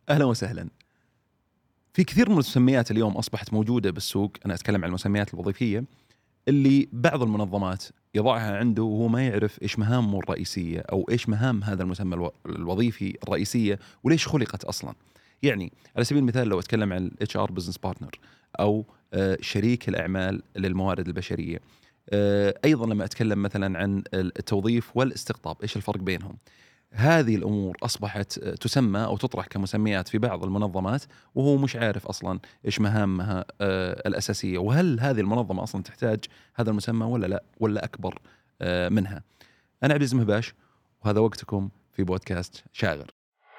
أهلا وسهلا. في كثير من المسميات اليوم أصبحت موجودة بالسوق، أنا أتكلم عن المسميات الوظيفية اللي بعض المنظمات يضعها عنده وهو ما يعرف إيش مهامه الرئيسية أو إيش مهام هذا المسمى الوظيفي الرئيسية وليش خلقت أصلا. يعني على سبيل المثال لو أتكلم عن HR Business Partner أو شريك الأعمال للموارد البشرية، أيضا لما أتكلم مثلا عن التوظيف والاستقطاب إيش الفرق بينهم، هذه الأمور أصبحت تسمى أو تطرح كمسميات في بعض المنظمات وهو مش عارف أصلا إيش مهامها الأساسية، وهل هذه المنظمة أصلا تحتاج هذا المسمى ولا لا، ولا أكبر منها. أنا عبد العزيز مهباش وهذا وقتكم في بودكاست شاغر.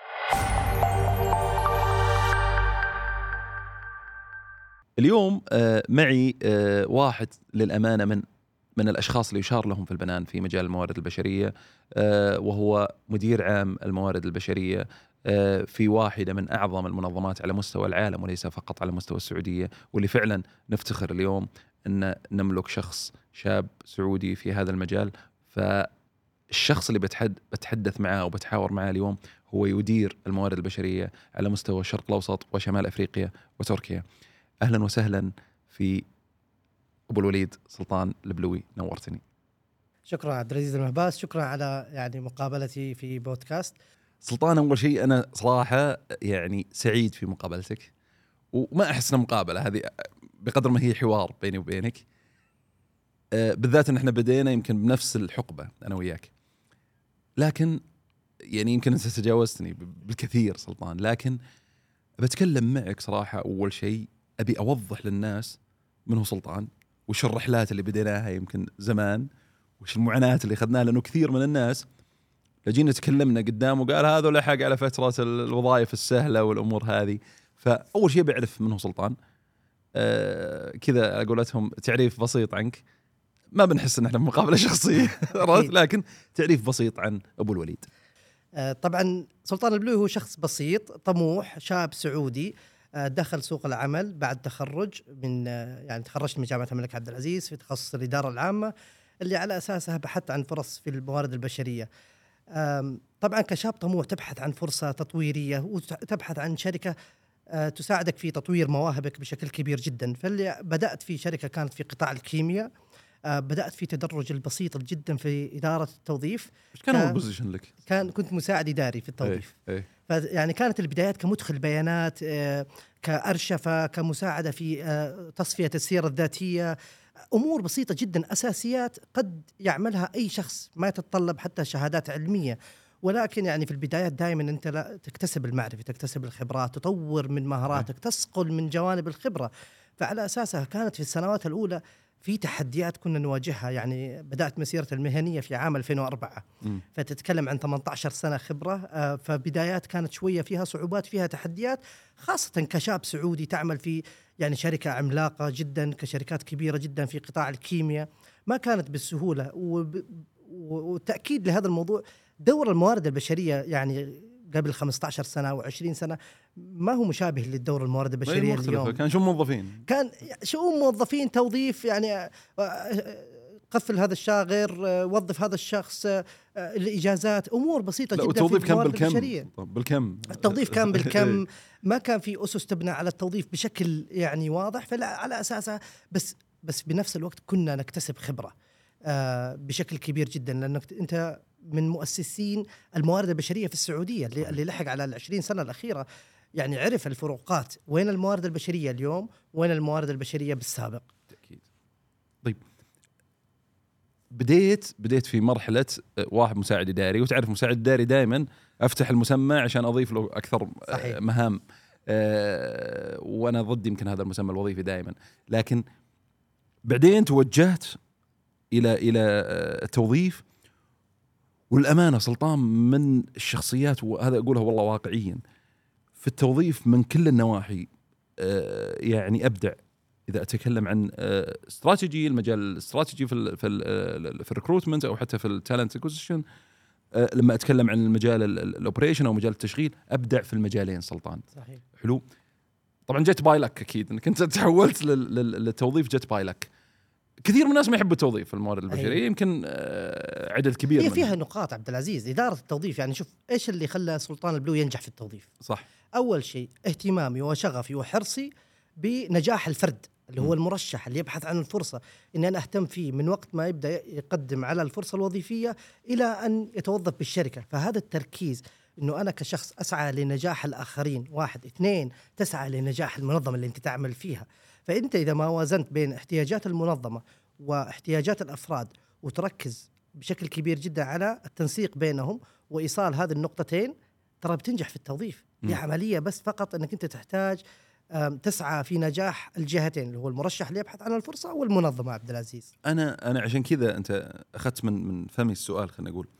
اليوم معي واحد للأمانة من الأشخاص اللي يشار لهم في البنان في مجال الموارد البشرية، وهو مدير عام الموارد البشرية في واحدة من أعظم المنظمات على مستوى العالم وليس فقط على مستوى السعودية، واللي فعلا نفتخر اليوم أن نملك شخص شاب سعودي في هذا المجال. فالشخص اللي بتحدث معاه وبتحاور معاه اليوم هو يدير الموارد البشرية على مستوى الشرق الأوسط وشمال أفريقيا وتركيا. أهلا وسهلا في أبو الوليد سلطان البلوي، نورتني. شكرا عبد العزيز المهباس، شكرا على مقابلتي في بودكاست. سلطان، أول شيء أنا صراحة سعيد في مقابلتك، وما أحس إنها مقابلة هذه بقدر ما هي حوار بيني وبينك، بالذات إن إحنا بدينا يمكن بنفس الحقبة أنا وياك، لكن يمكن أنت تجاوزتني بالكثير سلطان. لكن بتكلم معك صراحة، أول شيء أبي أوضح للناس من هو سلطان، وش الرحلات اللي بديناها يمكن زمان، وش المعاناة اللي أخذناها، لأنه كثير من الناس لجينا تكلمنا قدام وقال هذا لحق على فترة الوظائف السهلة والأمور هذه. فأول شيء بعرف من هو سلطان، كذا أقولتهم تعريف بسيط عنك، ما بنحس إن إحنا مقابلة شخصية لكن تعريف بسيط عن أبو الوليد. طبعا سلطان البلوي هو شخص بسيط طموح، شاب سعودي دخل سوق العمل بعد تخرج من تخرجت من جامعة الملك عبد العزيز في تخصص الإدارة العامة، اللي على أساسها بحثت عن فرص في الموارد البشرية. طبعا كشاب طموح تبحث عن فرصة تطويرية وتبحث عن شركة تساعدك في تطوير مواهبك بشكل كبير جدا. فاللي بدأت في شركة كانت في قطاع الكيمياء، بدأت في تدرج البسيط جدا في إدارة التوظيف. إيش كان أول بوزيشن لك؟ كنت مساعد إداري في التوظيف. أي. كانت البدايات كمدخل بيانات، كأرشفة، كمساعدة في تصفية السيرة الذاتية، أمور بسيطة جدا، أساسيات قد يعملها أي شخص، ما تتطلب حتى شهادات علمية. ولكن في البدايات دائما أنت لا تكتسب المعرفة، تكتسب الخبرات، تطور من مهاراتك، تصقل من جوانب الخبرة. فعلى أساسها كانت في السنوات الأولى في تحديات كنا نواجهها. بدأت مسيرة المهنية في عام 2004، فتتكلم عن 18 سنة خبرة. فبدايات كانت شوية فيها صعوبات، فيها تحديات، خاصة كشاب سعودي تعمل في شركة عملاقة جدا، كشركات كبيرة جدا في قطاع الكيمياء، ما كانت بالسهولة. والتأكيد لهذا الموضوع دور الموارد البشرية قبل 15 سنة أو 20 سنة ما هو مشابه للدور الموارد البشرية اليوم. كان شؤون موظفين، كان شؤون موظفين، توظيف، قفل هذا الشاغر، وظف هذا الشخص، الإجازات، أمور بسيطة جدا. التوظيف كان بالكم. التوظيف كان بالكم، ما كان في أسس تبنى على التوظيف بشكل واضح. فلا على أساسها بس بنفس الوقت كنا نكتسب خبرة بشكل كبير جدا، لأنك أنت من مؤسسين الموارد البشرية في السعودية اللي لحق على 20 سنة الأخيرة. عرف الفروقات، وين الموارد البشرية اليوم وين الموارد البشرية بالسابق. تأكيد. طيب، بديت في مرحلة واحد مساعد إداري، وتعرف مساعد إداري دائما أفتح المسمى عشان أضيف له أكثر صحيح. مهام، وأنا ضد يمكن هذا المسمى الوظيفي دائما. لكن بعدين توجهت إلى التوظيف، والأمانة سلطان من الشخصيات، وهذا أقولها والله واقعيا، في التوظيف من كل النواحي أبدع. إذا أتكلم عن استراتيجي، المجال الاستراتيجي في الريكروتمنت أو حتى في التالنت اكوزيشن، لما أتكلم عن المجال الأوبريشن أو مجال التشغيل، أبدع في المجالين سلطان. صحيح. حلو. طبعا جت باي لك، أكيد أنك أنت تحولت للتوظيف، جت باي لك. كثير من الناس ما يحبوا التوظيف الموارد البشريه. أيوة. يمكن عدد كبير هي منهم. فيها نقاط عبد العزيز. إدارة التوظيف يعني شوف إيش اللي خلى سلطان البلو ينجح في التوظيف. صح. أول شيء اهتمامي وشغفي وحرصي بنجاح الفرد اللي هو المرشح اللي يبحث عن الفرصة، إن أنا أهتم فيه من وقت ما يبدأ يقدم على الفرصة الوظيفية إلى أن يتوظف بالشركة. فهذا التركيز إنه أنا كشخص أسعى لنجاح الآخرين، 1 2 تسعى لنجاح المنظمة اللي أنت تعمل فيها. فأنت إذا ما وازنت بين احتياجات المنظمة واحتياجات الأفراد وتركز بشكل كبير جدا على التنسيق بينهم وإيصال هذه النقطتين، ترى بتنجح في التوظيف. هي عملية بس فقط أنك أنت تحتاج تسعى في نجاح الجهتين، اللي هو المرشح اللي يبحث عن الفرصة والمنظمة. عبد العزيز، أنا عشان كذا أنت أخذت من فمي السؤال. خلينا نقول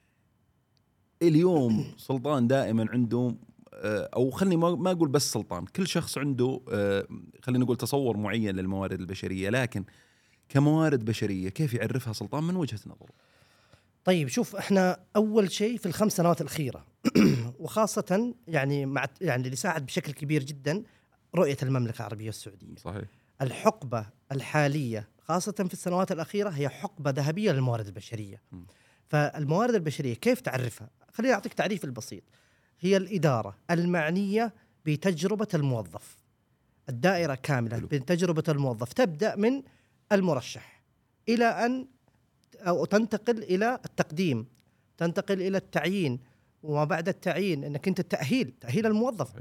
اليوم سلطان دائما عنده أو خلني ما أقول بس سلطان، كل شخص عنده خلينا نقول تصور معين للموارد البشرية، لكن كموارد بشرية كيف يعرفها سلطان من وجهة نظره؟ طيب شوف، احنا أول شيء في ال5 سنوات الأخيرة وخاصة يعني اللي ساعد بشكل كبير جدا رؤية المملكة العربية السعودية. صحيح. الحقبة الحالية خاصة في السنوات الأخيرة هي حقبة ذهبية للموارد البشرية. فالموارد البشرية كيف تعرفها؟ خليني أعطيك تعريف البسيط. هي الإدارة المعنية بتجربة الموظف، الدائرة كاملة بتجربة الموظف، تبدأ من المرشح إلى أن أو تنتقل إلى التقديم، تنتقل إلى التعيين، وما بعد التعيين أنك أنت تأهيل الموظف،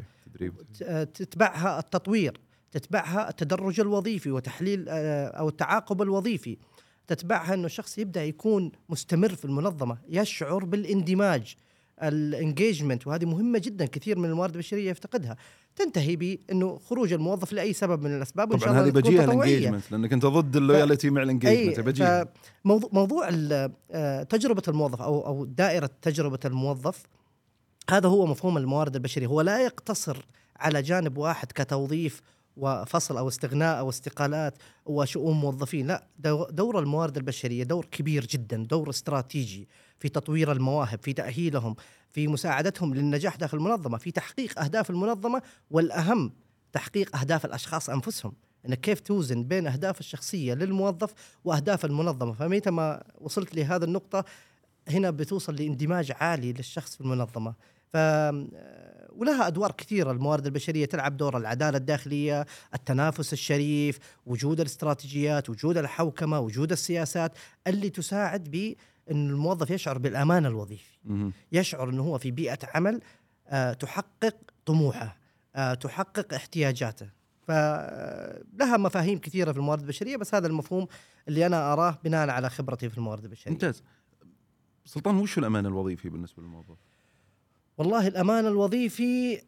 تتبعها التطوير، تتبعها التدرج الوظيفي وتحليل أو التعاقب الوظيفي، تتبعها أنه الشخص يبدأ يكون مستمر في المنظمة، يشعر بالاندماج، الانجيجمنت، وهذه مهمة جدا كثير من الموارد البشرية يفتقدها. تنتهي بأنه خروج الموظف لأي سبب من الأسباب، وإن شاء الله هذه بجيها الانجيجمنت، لأنك أنت ضد اللويالتي مع الانجيجمنت. موضوع تجربة الموظف أو دائرة تجربة الموظف، هذا هو مفهوم الموارد البشرية. هو لا يقتصر على جانب واحد كتوظيف وفصل أو استغناء أو استقالات وشؤون موظفين، لا، دور الموارد البشرية دور كبير جدا، دور استراتيجي في تطوير المواهب، في تأهيلهم، في مساعدتهم للنجاح داخل المنظمة، في تحقيق أهداف المنظمة، والأهم تحقيق أهداف الأشخاص أنفسهم، إنك كيف توزن بين أهداف الشخصية للموظف وأهداف المنظمة. فمتى ما وصلت لهذه النقطة هنا بتوصل لاندماج عالي للشخص في المنظمة. ولها أدوار كثيرة الموارد البشرية، تلعب دور العدالة الداخلية، التنافس الشريف، وجود الاستراتيجيات، وجود الحوكمة، وجود السياسات اللي تساعد بأن الموظف يشعر بالأمان الوظيفي، يشعر أنه هو في بيئة عمل تحقق طموحه، تحقق احتياجاته. فلها مفاهيم كثيرة في الموارد البشرية، بس هذا المفهوم اللي أنا أراه بناء على خبرتي في الموارد البشرية. ممتاز. سلطان، وش الأمان الوظيفي بالنسبة للموظف؟ والله الأمان الوظيفي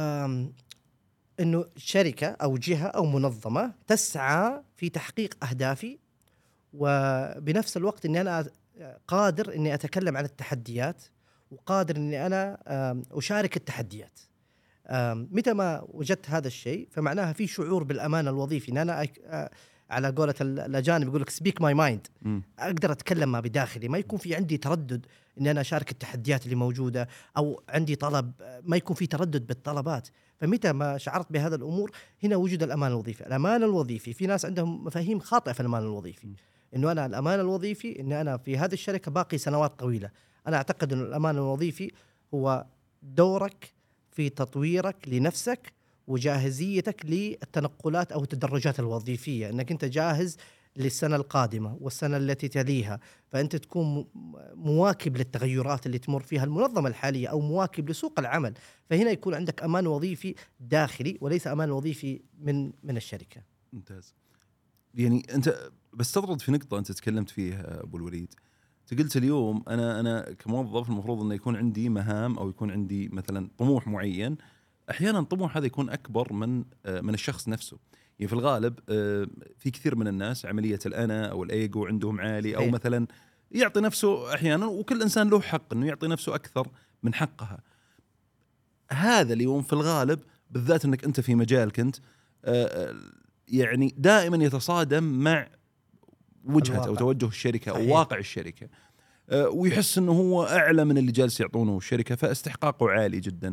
إنه شركة أو جهة أو منظمة تسعى في تحقيق أهدافي، وبنفس الوقت إني أنا قادر إني أتكلم عن التحديات، وقادر إني أنا أشارك التحديات. متى ما وجدت هذا الشيء فمعناها في شعور بالأمان الوظيفي، إن أنا على قولة الأجانب يقول لك speak my mind، أقدر أتكلم ما بداخلي، ما يكون في عندي تردد إني أنا أشارك التحديات اللي موجودة، أو عندي طلب ما يكون في تردد بالطلبات. فمتى ما شعرت بهذا الأمور هنا وجد الأمان الوظيفي. الأمان الوظيفي في ناس عندهم مفاهيم خاطئة في الأمان الوظيفي، إنه أنا الأمان الوظيفي إن أنا في هذه الشركة باقي سنوات طويلة. أنا أعتقد أن الأمان الوظيفي هو دورك في تطويرك لنفسك وجاهزيتك للتنقلات أو التدرجات الوظيفية، أنك أنت جاهز للسنة القادمة والسنة التي تليها، فأنت تكون مواكب للتغيرات اللي تمر فيها المنظمة الحالية أو مواكب لسوق العمل. فهنا يكون عندك أمان وظيفي داخلي وليس أمان وظيفي من الشركة. ممتاز. يعني أنت بستطرد في نقطة أنت تكلمت فيها أبو الوليد، قلت اليوم أنا كموظف المفروض أن يكون عندي مهام أو يكون عندي مثلا طموح معين. أحيانا الطموح هذا يكون أكبر من الشخص نفسه. يعني في الغالب في كثير من الناس عملية الأنا أو الإيجو عندهم عالي، أو مثلا يعطي نفسه أحيانا، وكل إنسان له حق أنه يعطي نفسه أكثر من حقها. هذا اليوم في الغالب بالذات أنك أنت في مجالك أنت يعني دائما يتصادم مع وجهة أو توجه الشركة أو واقع الشركة، ويحس أنه هو أعلى من اللي جالس يعطونه الشركة، فاستحقاقه عالي جدا.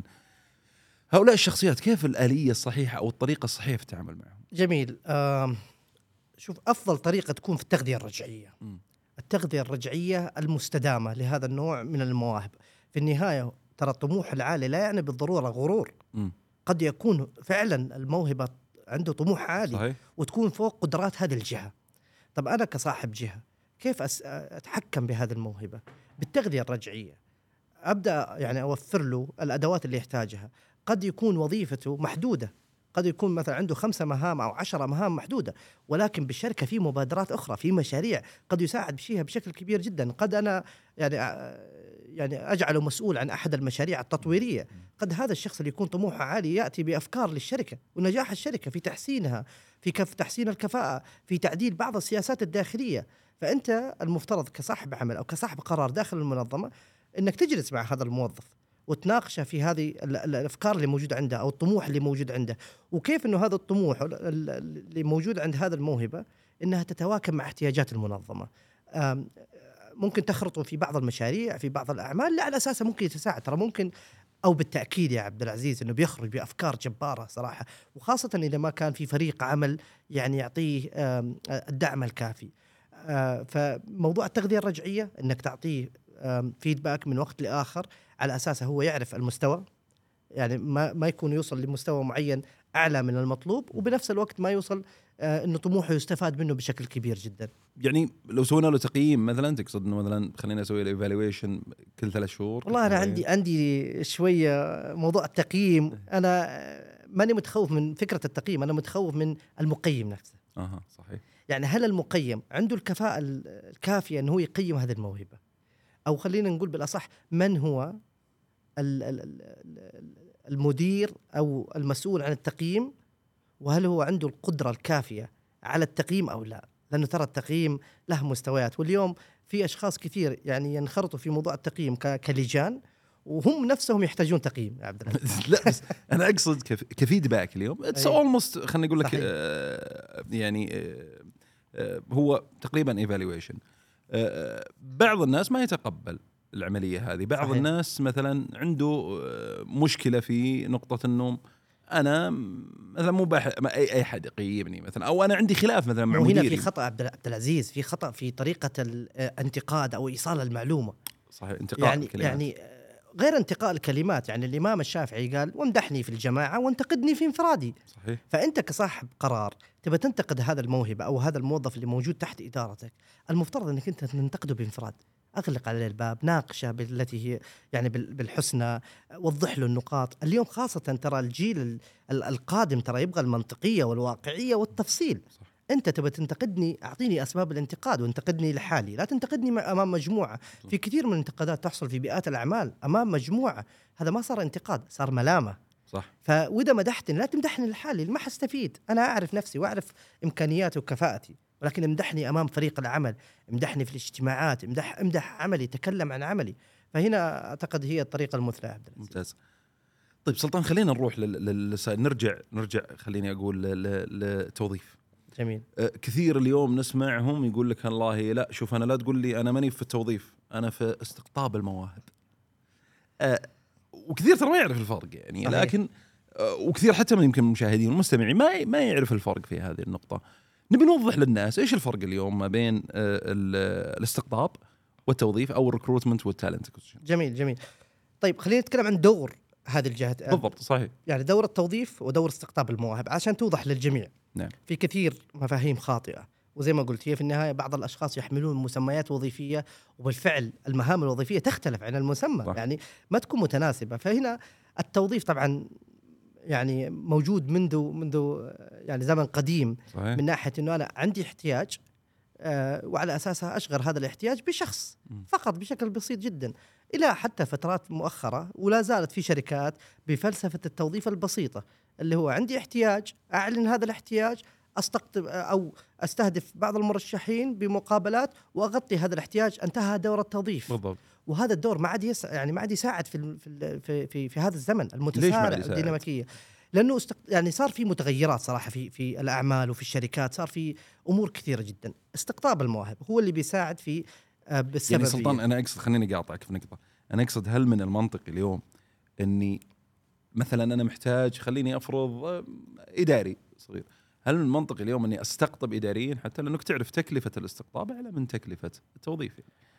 هؤلاء الشخصيات كيف الآلية الصحيحة أو الطريقة الصحيحة في التعامل معهم؟ جميل. شوف أفضل طريقة تكون في التغذية الرجعية. التغذية الرجعية المستدامة لهذا النوع من المواهب. في النهاية ترى الطموح العالي لا يعني بالضرورة غرور. قد يكون فعلا الموهبة عنده طموح عالي صحيح. وتكون فوق قدرات هذه الجهة. طب أنا كصاحب جهة كيف أتحكم بهذه الموهبة؟ بالتغذية الرجعية. أبدأ يعني أوفر له الأدوات اللي يحتاجها. قد يكون وظيفته محدودة، قد يكون مثلا عنده 5 مهام أو 10 مهام محدودة، ولكن بالشركة في مبادرات أخرى، في مشاريع قد يساعد فيها بشكل كبير جدا. قد أنا يعني أجعله مسؤول عن أحد المشاريع التطويرية. قد هذا الشخص اللي يكون طموحه عالي يأتي بأفكار للشركة ونجاح الشركة في تحسينها، في تحسين الكفاءة، في تعديل بعض السياسات الداخلية. فأنت المفترض كصاحب عمل أو كصاحب قرار داخل المنظمة أنك تجلس مع هذا الموظف وتناقشه في هذه الأفكار اللي موجودة عنده أو الطموح اللي موجود عنده، وكيف أنه هذا الطموح اللي موجود عند هذا الموهبة أنها تتواكب مع احتياجات المنظمة. ممكن تخرطوا في بعض المشاريع، في بعض الأعمال، لا على أساسها ممكن يتساعد. ترى ممكن أو بالتأكيد يا عبد العزيز أنه بيخرج بأفكار جبارة صراحة، وخاصة إذا ما كان في فريق عمل يعني يعطيه الدعم الكافي. فموضوع التغذية الرجعية أنك تعطيه فيدباك من وقت لآخر على أساسه هو يعرف المستوى، يعني ما يكون يوصل لمستوى معين أعلى من المطلوب، وبنفس الوقت ما يوصل إنه طموحه يستفاد منه بشكل كبير جدا. يعني لو سوينا له تقييم مثلا، تقصد إنه مثلا خلينا نسوي له ايفالويشن كل 3 شهور؟ والله أنا عندي شوية موضوع التقييم، أنا ماني متخوف من فكرة التقييم، أنا متخوف من المقيم نفسه. صحيح. يعني هل المقيم عنده الكفاءة الكافية أنه هو يقيم هذه الموهبة؟ أو خلينا نقول بالأصح، من هو المدير أو المسؤول عن التقييم، وهل هو عنده القدرة الكافية على التقييم أو لا؟ لأنه ترى التقييم له مستويات، واليوم في أشخاص كثير يعني ينخرطوا في موضوع التقييم كلجان، وهم نفسهم يحتاجون تقييم يا عبد العزيز. لا بس أنا أقصد كفيدباك اليوم it's almost خلينا نقول لك يعني هو تقريبا evaluation. بعض الناس ما يتقبل العملية هذه، بعض صحيح. الناس مثلا عنده مشكلة في نقطة أنه أنا مثلا مو أي أحد يقيمني مثلا، أو أنا عندي خلاف مثلا مع مديري. هنا في خطأ عبد العزيز، في خطأ في طريقة الانتقاد أو إيصال المعلومة. صحيح. انتقاء الكلمات. يعني غير انتقاء الكلمات. يعني الإمام الشافعي قال: وامدحني في الجماعة وانتقدني في انفرادي. صحيح. فأنت كصاحب قرار تبى تنتقد هذا الموهبة أو هذا الموظف اللي موجود تحت إدارتك، المفترض أنك أنت تنتقده بانفراد. أغلق عليه الباب، ناقشه بالتي هي يعني بالحسنى، وضح له النقاط. اليوم خاصة ترى الجيل القادم ترى يبغى المنطقية والواقعية والتفصيل. صح. أنت تبى تنتقدني، أعطيني أسباب الانتقاد وانتقدني لحالي، لا تنتقدني أمام مجموعة. في كثير من الانتقادات تحصل في بيئات الأعمال أمام مجموعة، هذا ما صار انتقاد، صار ملامة. صح. فإذا مدحتني لا تمدحني لحالي، ما حستفيد. أنا أعرف نفسي وأعرف إمكانياتي وكفاءتي، ولكن امدحني أمام فريق العمل، امدحني في الاجتماعات، امدح عملي، تكلم عن عملي. فهنا أعتقد هي الطريقة المثلى عبد العزيز. ممتاز. طيب سلطان، خلينا نروح نرجع خليني أقول للتوظيف. جميل. كثير اليوم نسمعهم يقول لك الله لا شوف أنا لا تقول لي أنا ماني في التوظيف، أنا في استقطاب المواهب. وكثير ترى ما يعرف الفرق يعني. صحيح. لكن وكثير حتى من يمكن المشاهدين والمستمعين ما يعرف الفرق في هذه النقطة. نبي نوضح للناس إيش الفرق اليوم ما بين الاستقطاب والتوظيف أو الريكروتمنت والتالنت. جميل. طيب خلينا نتكلم عن دور هذه الجهات. بالضبط. صحيح. يعني دور التوظيف ودور استقطاب المواهب عشان توضح للجميع. نعم. في كثير مفاهيم خاطئة، وزي ما قلت هي في النهاية بعض الأشخاص يحملون مسميات وظيفية، وبالفعل المهام الوظيفية تختلف عن المسمى. صح. يعني ما تكون متناسبة. فهنا التوظيف طبعا يعني موجود منذ يعني زمن قديم. صحيح. من ناحية أنه أنا عندي احتياج وعلى أساسها أشغل هذا الاحتياج بشخص فقط بشكل بسيط جدا، إلى حتى فترات مؤخرة ولا زالت في شركات بفلسفة التوظيف البسيطة، اللي هو عندي احتياج، أعلن هذا الاحتياج، أستقطب أو أستهدف بعض المرشحين بمقابلات وأغطي هذا الاحتياج، انتهى دور التوظيف. بالضبط. وهذا الدور ما عاد يساعد في هذا الزمن المتسارع الديناميكية، لأنه يعني صار في متغيرات صراحة في الأعمال وفي الشركات، صار في أمور كثيرة جدا. استقطاب المواهب هو اللي بيساعد في بالسبب. يعني سلطان أنا أقصد، خليني أقاطعك في نقطة، أنا أقصد هل من المنطقي اليوم أني مثلا أنا محتاج، خليني أفرض إداري صغير، هل من المنطقي اليوم اني استقطب اداريين حتى لانك تعرف تكلفه الاستقطاب اعلى من تكلفه التوظيف؟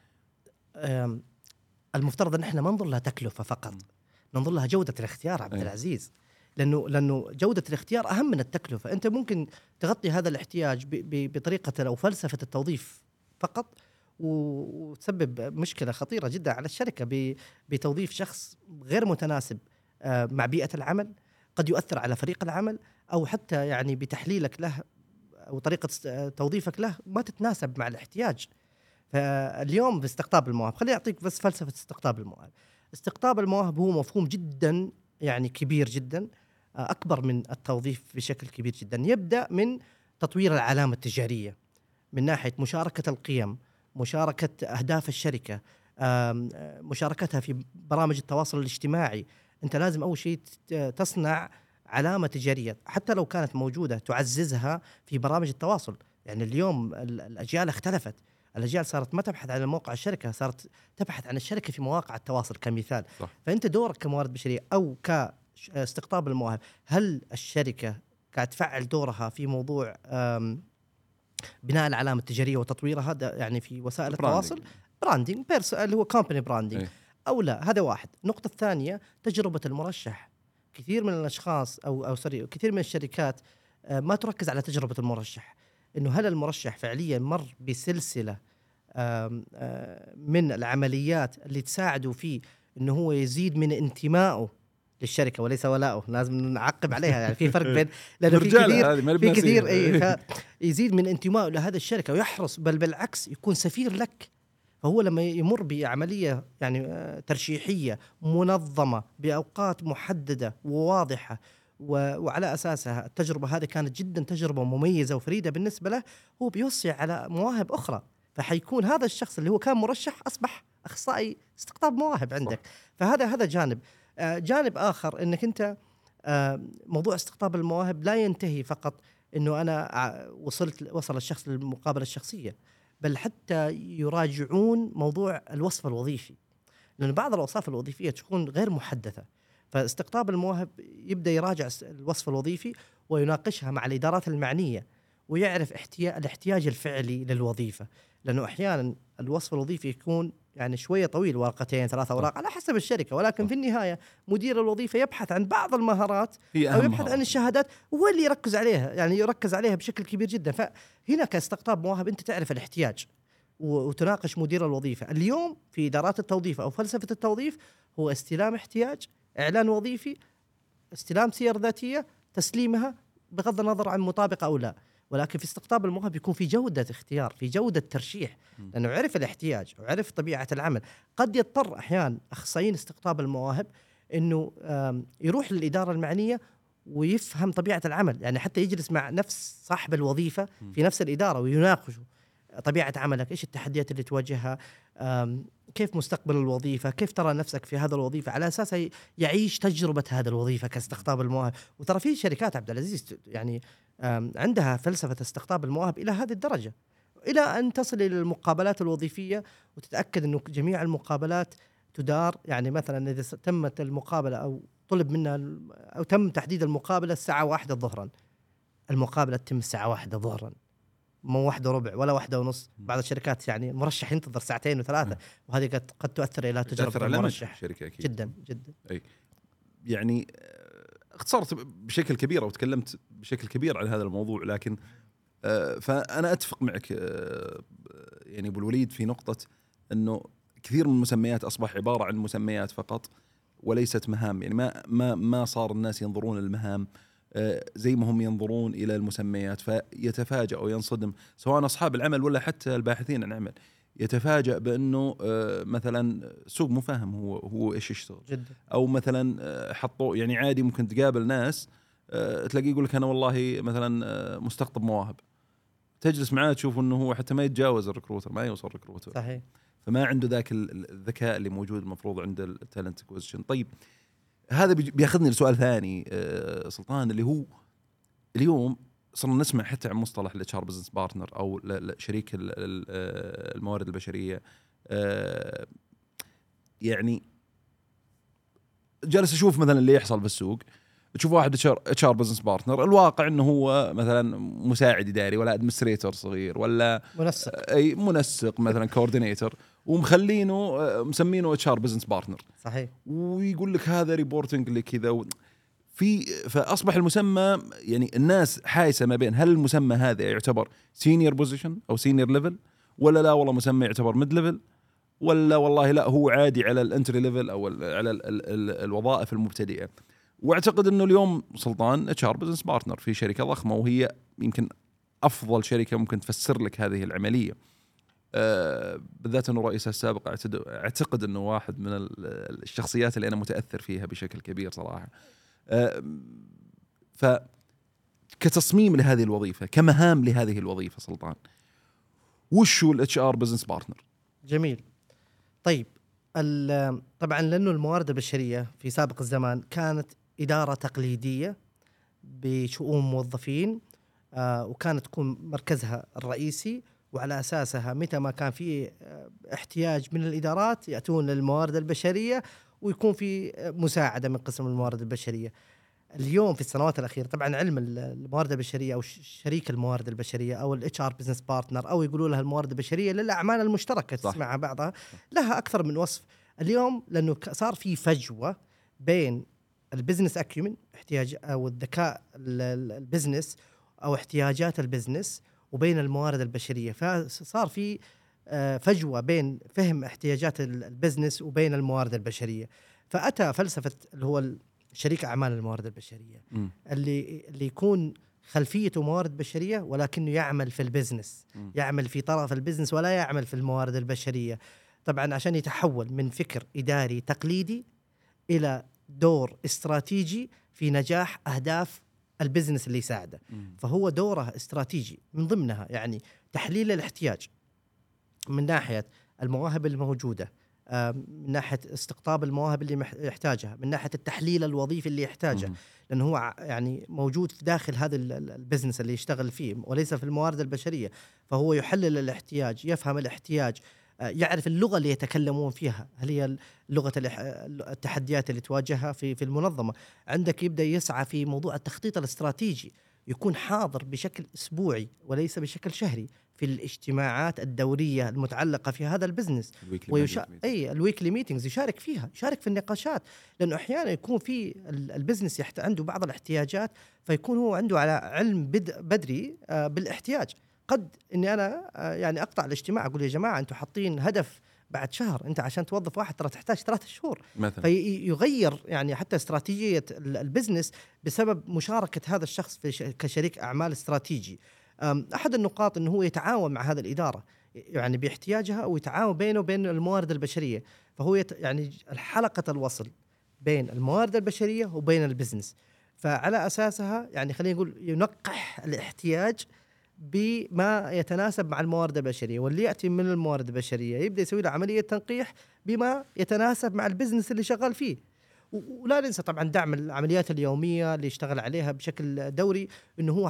المفترض ان احنا ما ننظر لها تكلفه فقط، ننظر لها جوده الاختيار عبد العزيز، لانه جوده الاختيار اهم من التكلفه. انت ممكن تغطي هذا الاحتياج بطريقه او فلسفه التوظيف فقط، وتسبب مشكله خطيره جدا على الشركه بتوظيف شخص غير متناسب مع بيئه العمل، قد يؤثر على فريق العمل، او حتى يعني بتحليلك له او طريقه توظيفك له ما تتناسب مع الاحتياج. فاليوم باستقطاب المواهب، خليني أعطيك بس فلسفة استقطاب المواهب. استقطاب المواهب هو مفهوم جدا يعني كبير جدا، أكبر من التوظيف بشكل كبير جدا. يبدأ من تطوير العلامة التجارية من ناحية مشاركة القيم، مشاركة أهداف الشركة، مشاركتها في برامج التواصل الاجتماعي. أنت لازم أول شيء تصنع علامة تجارية حتى لو كانت موجودة، تعززها في برامج التواصل. يعني اليوم الأجيال اختلفت، الأجيال صارت ما تبحث عن موقع الشركة، صارت تبحث عن الشركة في مواقع التواصل كمثال. صح. فأنت دورك كموارد بشرية أو كاستقطاب المواهب، هل الشركة قاعد تفعل دورها في موضوع بناء العلامة التجارية وتطويرها يعني في وسائل التواصل، براندينج اللي هو كومباني براندينج أو لا؟ هذا واحد. النقطة الثانية تجربة المرشح. كثير من الأشخاص كثير من الشركات ما تركز على تجربة المرشح، إنه هل المرشح فعليا مر بسلسلة من العمليات اللي تساعده فيه إنه هو يزيد من انتمائه للشركة وليس ولاؤه. لازم نعقب عليها، يعني في فرق بين، لأنه في كثير يزيد من انتمائه لهذه الشركة ويحرص، بل بالعكس يكون سفير لك. فهو لما يمر بعملية يعني ترشيحية منظمة بأوقات محددة وواضحة وعلى أساسها التجربة هذه كانت جدا تجربة مميزة وفريدة بالنسبة له، هو بيوصي على مواهب أخرى، فحيكون هذا الشخص اللي هو كان مرشح أصبح أخصائي استقطاب مواهب عندك. فهذا جانب. جانب آخر أنك أنت موضوع استقطاب المواهب لا ينتهي فقط أنه أنا وصل الشخص للمقابلة الشخصية، بل حتى يراجعون موضوع الوصف الوظيفي، لأن بعض الأوصاف الوظيفية تكون غير محدثة. فاستقطاب المواهب يبدأ يراجع الوصف الوظيفي ويناقشها مع الإدارات المعنية، ويعرف الاحتياج الفعلي للوظيفة، لأنه أحيانا الوصف الوظيفي يكون يعني شوية طويل، ورقتين 3 أوراق على حسب الشركة، ولكن في النهاية مدير الوظيفة يبحث عن بعض المهارات أو يبحث عن الشهادات، هو اللي يركز عليها، يعني يركز عليها بشكل كبير جدا. فهنا كاستقطاب مواهب أنت تعرف الاحتياج وتناقش مدير الوظيفة. اليوم في إدارات التوظيف أو فلسفة التوظيف هو استلام احتياج، إعلان وظيفي، استلام سير ذاتية، تسليمها بغض النظر عن مطابقة أو لا. ولكن في استقطاب المواهب يكون في جودة اختيار، في جودة ترشيح، لأنه عرف الاحتياج وعرف طبيعة العمل. قد يضطر أحيان أخصائيين استقطاب المواهب إنه يروح للإدارة المعنية ويفهم طبيعة العمل، يعني حتى يجلس مع نفس صاحب الوظيفة في نفس الإدارة ويناقشوا طبيعة عملك، إيش التحديات اللي تواجهها، كيف مستقبل الوظيفة، كيف ترى نفسك في هذا الوظيفة، على أساس يعيش تجربة هذا الوظيفة كاستقطاب المواهب. وترى في شركات عبد العزيز يعني عندها فلسفة استقطاب المواهب إلى هذه الدرجة، إلى أن تصل إلى المقابلات الوظيفية وتتأكد أنه جميع المقابلات تدار، يعني مثلا إذا تمت المقابلة أو طلب منها أو تم تحديد المقابلة الساعة 1 ظهرا، المقابلة تتم الساعة 1 ظهرا، مو 1:15 ولا 1:30. بعض الشركات يعني المرشح ينتظر 2 و3 ساعات، وهذه قد تؤثر إلى تجربة المرشح شركة أكيد. جدا جدا. أي يعني اختصرت بشكل كبير أو تكلمت بشكل كبير عن هذا الموضوع، لكن فأنا أتفق معك يعني أبو الوليد في نقطة أنه كثير من المسميات أصبح عبارة عن مسميات فقط وليست مهام. يعني ما صار الناس ينظرون للمهام زي ما هم ينظرون إلى المسميات، فيتفاجأ أو ينصدم سواء أصحاب العمل ولا حتى الباحثين عن عمل، يتفاجأ بأنه مثلا سوق مفاهم هو إيش يشتغل جدا. أو مثلا حطوا يعني عادي ممكن تقابل ناس تلاقيه يقول لك أنا والله مثلا مستقطب مواهب، تجلس معاه تشوف أنه هو حتى ما يتجاوز الريكروتر، ما يوصل الريكروتر. صحيح. فما عنده ذاك الذكاء اللي موجود المفروض عند التالنت اكوزيشن. طيب هذا بياخذني لسؤال ثاني سلطان، اللي هو اليوم صرنا نسمع حتى عن مصطلح الاتش ار بزنس بارتنر او شريك الموارد البشريه. يعني جالس اشوف مثلا اللي يحصل في السوق، تشوف واحد اتش ار بزنس بارتنر، الواقع انه هو مثلا مساعد اداري ولا ادمنستريتور صغير ولا منسق، اي منسق مثلا كوردينيتور، ومخلينه مسمينه اتش ار بزنس بارتنر، صحيح. ويقول لك هذا ريبورتنج لكذا فاصبح المسمى يعني الناس حايسه ما بين هل المسمى هذا يعتبر سينيور بوزيشن او سينيور ليفل، ولا لا والله مسمى يعتبر ميد ليفل، ولا والله لا هو عادي على الانتري ليفل او على الوظائف المبتدئه. واعتقد انه اليوم سلطان اتش ار بزنس بارتنر في شركه ضخمه، وهي يمكن افضل شركه ممكن تفسر لك هذه العمليه، بالذات انه رئيسها السابق اعتقد انه واحد من الشخصيات اللي انا متاثر فيها بشكل كبير صراحه. ف كتصميم لهذه الوظيفه، كمهام لهذه الوظيفه سلطان، وش هو الاتش ار بزنس بارتنر؟ جميل. طيب طبعا لأنه الموارد البشرية في سابق الزمان كانت إدارة تقليدية بشؤون موظفين، وكانت تكون مركزها الرئيسي، وعلى أساسها متى ما كان في احتياج من الإدارات يأتون للموارد البشرية، ويكون في مساعدة من قسم الموارد البشرية. اليوم في السنوات الأخيرة طبعا علم الموارد البشرية أو شريك الموارد البشرية أو الاتش ار بزنس بارتنر، أو يقولوا لها الموارد البشرية للأعمال المشتركة، تسمع بعضها، لها أكثر من وصف اليوم، لأنه صار في فجوة بين البزنس أكيومن، احتياج أو الذكاء البزنس أو احتياجات البزنس، وبين الموارد البشرية. فصار في فجوة بين فهم احتياجات البزنس وبين الموارد البشرية. فأتى فلسفة اللي هو شريك أعمال الموارد البشرية، اللي يكون خلفيته موارد بشرية ولكنه يعمل في البزنس، يعمل في طرف البزنس ولا يعمل في الموارد البشرية. طبعا عشان يتحول من فكر إداري تقليدي إلى دور استراتيجي في نجاح أهداف البزنس اللي يساعده. فهو دوره استراتيجي، من ضمنها يعني تحليل الاحتياج من ناحية المواهب الموجودة، من ناحية استقطاب المواهب اللي يحتاجها، من ناحية التحليل الوظيفي اللي يحتاجه، لأنه هو يعني موجود في داخل هذا البزنس اللي يشتغل فيه وليس في الموارد البشرية. فهو يحلل الاحتياج، يفهم الاحتياج، يعرف اللغة اللي يتكلمون فيها، هل هي لغة التحديات اللي تواجهها في المنظمة. عندك يبدأ يسعى في موضوع التخطيط الاستراتيجي، يكون حاضر بشكل أسبوعي وليس بشكل شهري في الاجتماعات الدورية المتعلقة في هذا البزنس، الويكلي ميتينجز يشارك فيها، يشارك في النقاشات، لأنه أحيانا يكون في البزنس عنده بعض الاحتياجات، فيكون هو عنده على علم بدري بالاحتياج. قد إني أنا يعني أقطع الاجتماع أقول يا جماعة أنتم حاطين هدف بعد شهر، أنت عشان توظف واحد ترى تحتاج 3 شهور مثلا. فيغير يعني حتى استراتيجية البزنس بسبب مشاركة هذا الشخص كشريك أعمال استراتيجي. أحد النقاط أنه هو يتعاون مع هذا الإدارة يعني باحتياجها، ويتعاون بينه وبين الموارد البشرية. فهو يعني الحلقة الوصل بين الموارد البشرية وبين البزنس. فعلى أساسها يعني خلينا نقول ينقح الاحتياج بما يتناسب مع الموارد البشرية، واللي يأتي من الموارد البشرية يبدأ يسوي له عملية تنقيح بما يتناسب مع البزنس اللي شغال فيه. ولا ننسى طبعا دعم العمليات اليومية اللي يشتغل عليها بشكل دوري، إنه هو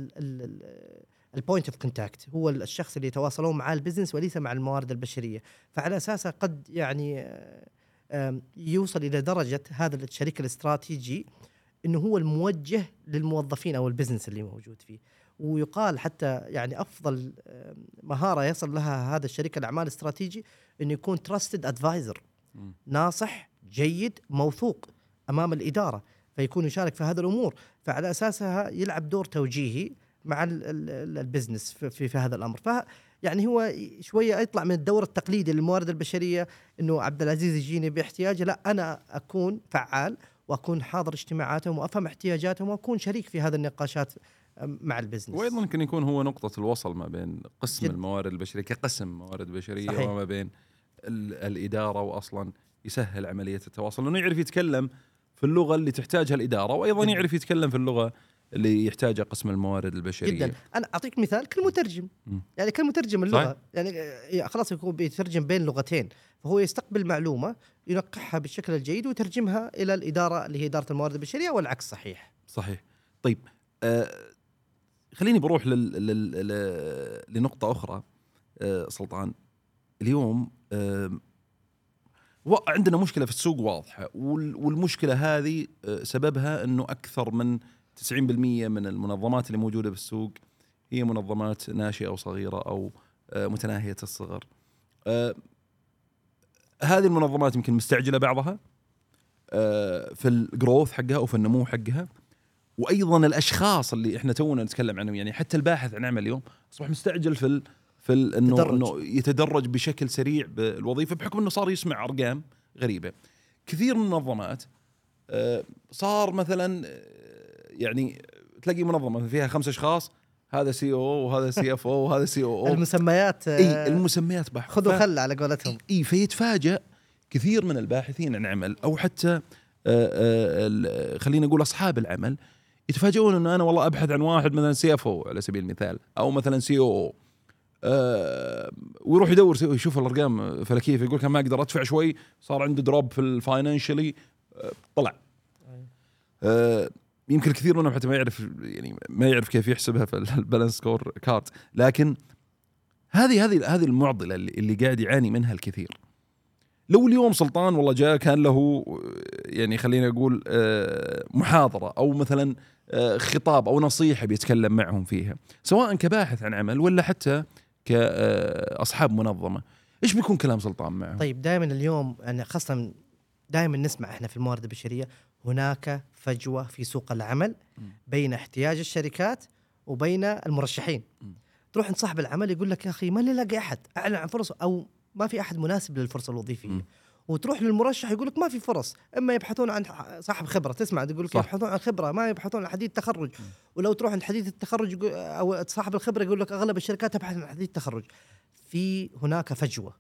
البوينت اوف كونتاكت، هو الشخص اللي يتواصلون مع البزنس وليس مع الموارد البشرية. فعلى أساسها قد يعني يوصل إلى درجة هذا الشريك الاستراتيجي إنه هو الموجه للموظفين أو البزنس اللي موجود فيه. ويقال حتى يعني أفضل مهارة يصل لها هذا الشريك الأعمال الاستراتيجي إنه يكون trusted advisor، ناصح جيد موثوق أمام الإدارة، فيكون يشارك في هذه الأمور. فعلى أساسها يلعب دور توجيهي مع البزنس في هذا الأمر. يعني هو شوية يطلع من الدور التقليدي للموارد البشرية إنه عبد العزيز يجيني باحتياج، لا أنا أكون فعال وأكون حاضر اجتماعاتهم وأفهم احتياجاتهم وأكون شريك في هذه النقاشات مع البزنس. وأيضا ممكن يكون هو نقطة الوصل ما بين قسم الموارد البشرية كقسم موارد بشرية، صحيح، وما بين الإدارة، وأصلا يسهل عملية التواصل لأنه يعرف يتكلم في اللغة اللي تحتاجها الإدارة، وأيضا جداً يعرف يتكلم في اللغة اللي يحتاجها قسم الموارد البشرية جدا. أنا أعطيك مثال كالمترجم، يعني كالمترجم اللغة، صحيح. يعني خلاص يكون بيترجم بين لغتين، فهو يستقبل معلومة ينقحها بالشكل الجيد ويترجمها إلى الإدارة اللي هي إدارة الموارد البشرية، والعكس صحيح. صحيح. طيب خليني بروح لنقطة أخرى. سلطان، اليوم عندنا مشكله في السوق واضحه، والمشكله هذه سببها انه اكثر من 90% من المنظمات اللي موجوده بالسوق هي منظمات ناشئه او صغيره او متناهيه الصغر. هذه المنظمات يمكن مستعجله بعضها في الجروث حقها او في النمو حقها، وايضا الاشخاص اللي احنا تونا نتكلم عنهم، يعني حتى الباحث عن عمل اليوم اصبح مستعجل في انه يتدرج بشكل سريع بالوظيفه، بحكم انه صار يسمع ارقام غريبه. كثير من المنظمات صار مثلا يعني تلاقي منظمه فيها 5 أشخاص، هذا CEO وهذا CFO وهذا COO. المسميات المسميات بحر خذوا خل على قولتهم. فيتفاجأ كثير من الباحثين عن عمل او حتى خلينا نقول اصحاب العمل يتفاجئون انه انا والله ابحث عن واحد مثلا CFO على سبيل المثال او مثلا COO، ويروح يدور يشوف الارقام فلكيه، يقول كان ما اقدر ادفع شوي، صار عنده دروب في الفاينانشلي، طلع. يمكن كثير منهم حتى ما يعرف كيف يحسبها في البالانس سكور كارد، لكن هذه المعضله اللي قاعد يعاني منها الكثير. لو اليوم سلطان والله جاء كان له يعني خلينا نقول محاضره او مثلا خطاب او نصيحه بيتكلم معهم فيها، سواء كباحث عن عمل ولا حتى كأصحاب منظمه، ايش بيكون كلام سلطان معهم؟ طيب دائما اليوم يعني خاصه دائما نسمع احنا في الموارد البشريه هناك فجوه في سوق العمل بين احتياج الشركات وبين المرشحين. تروح عند صاحب العمل يقول لك يا اخي ما نلاقي احد اعلن عن فرصه او ما في احد مناسب للفرصه الوظيفيه، وتروح للمرشح يقول لك ما في فرص، اما يبحثون عن صاحب خبره، تسمع يقول لك يبحثون عن خبره، ما يبحثون عن حديث تخرج. ولو تروح عند حديث التخرج او صاحب الخبره يقول لك اغلب الشركات تبحث عن حديث تخرج. في هناك فجوه.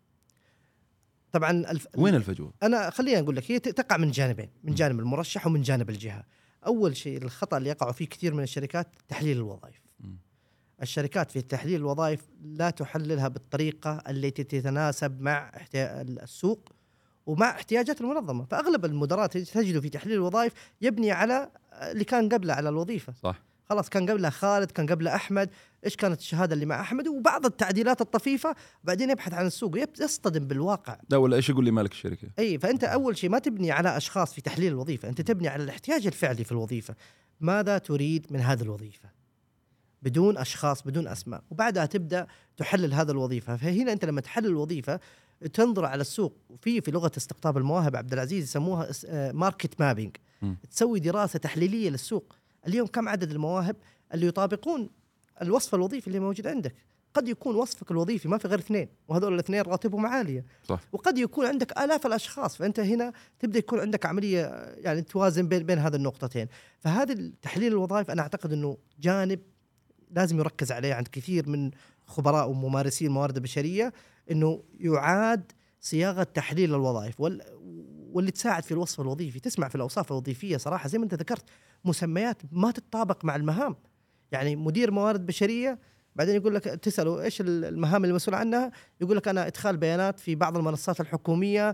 طبعا وين الفجوه؟ انا خليني اقول لك هي تقع من جانبين، من جانب المرشح ومن جانب الجهه. اول شيء الخطا اللي يقع فيه كثير من الشركات تحليل الوظائف. الشركات في تحليل الوظائف لا تحللها بالطريقه التي تتناسب مع السوق ومع احتياجات المنظمه، فاغلب المدراء تجده في تحليل الوظائف يبني على اللي كان قبله على الوظيفه. صح، خلاص كان قبله خالد، كان قبله احمد، ايش كانت الشهاده اللي مع احمد وبعض التعديلات الطفيفه، بعدين يبحث عن السوق يصطدم بالواقع. لا ولا ايش يقول لي مالك الشركه. فانت اول شيء ما تبني على اشخاص في تحليل الوظيفه، انت تبني على الاحتياج الفعلي في الوظيفه. ماذا تريد من هذه الوظيفه بدون اشخاص بدون اسماء، وبعدها تبدا تحلل هذا الوظيفه. فهنا انت لما تحلل الوظيفه تنظر على السوق، في لغه استقطاب المواهب عبد العزيز يسموها ماركت مابينج، تسوي دراسه تحليليه للسوق. اليوم كم عدد المواهب اللي يطابقون الوصف الوظيفي اللي موجود عندك؟ قد يكون وصفك الوظيفي ما في غير 2، وهذول الاثنين راتبهم عاليه. صح. وقد يكون عندك آلاف الاشخاص، فانت هنا تبدا يكون عندك عمليه يعني توازن بين هذه النقطتين. فهذا تحليل الوظائف انا اعتقد انه جانب لازم يركز عليه عند كثير من خبراء وممارسين الموارد البشريه، انه يعاد صياغه تحليل الوظائف واللي تساعد في الوصف الوظيفي. تسمع في الاوصاف الوظيفيه صراحه زي ما انت ذكرت مسميات ما تتطابق مع المهام. يعني مدير موارد بشريه بعدين يقول لك تساله ايش المهام اللي مسؤول عنها، يقول لك انا ادخال بيانات في بعض المنصات الحكوميه،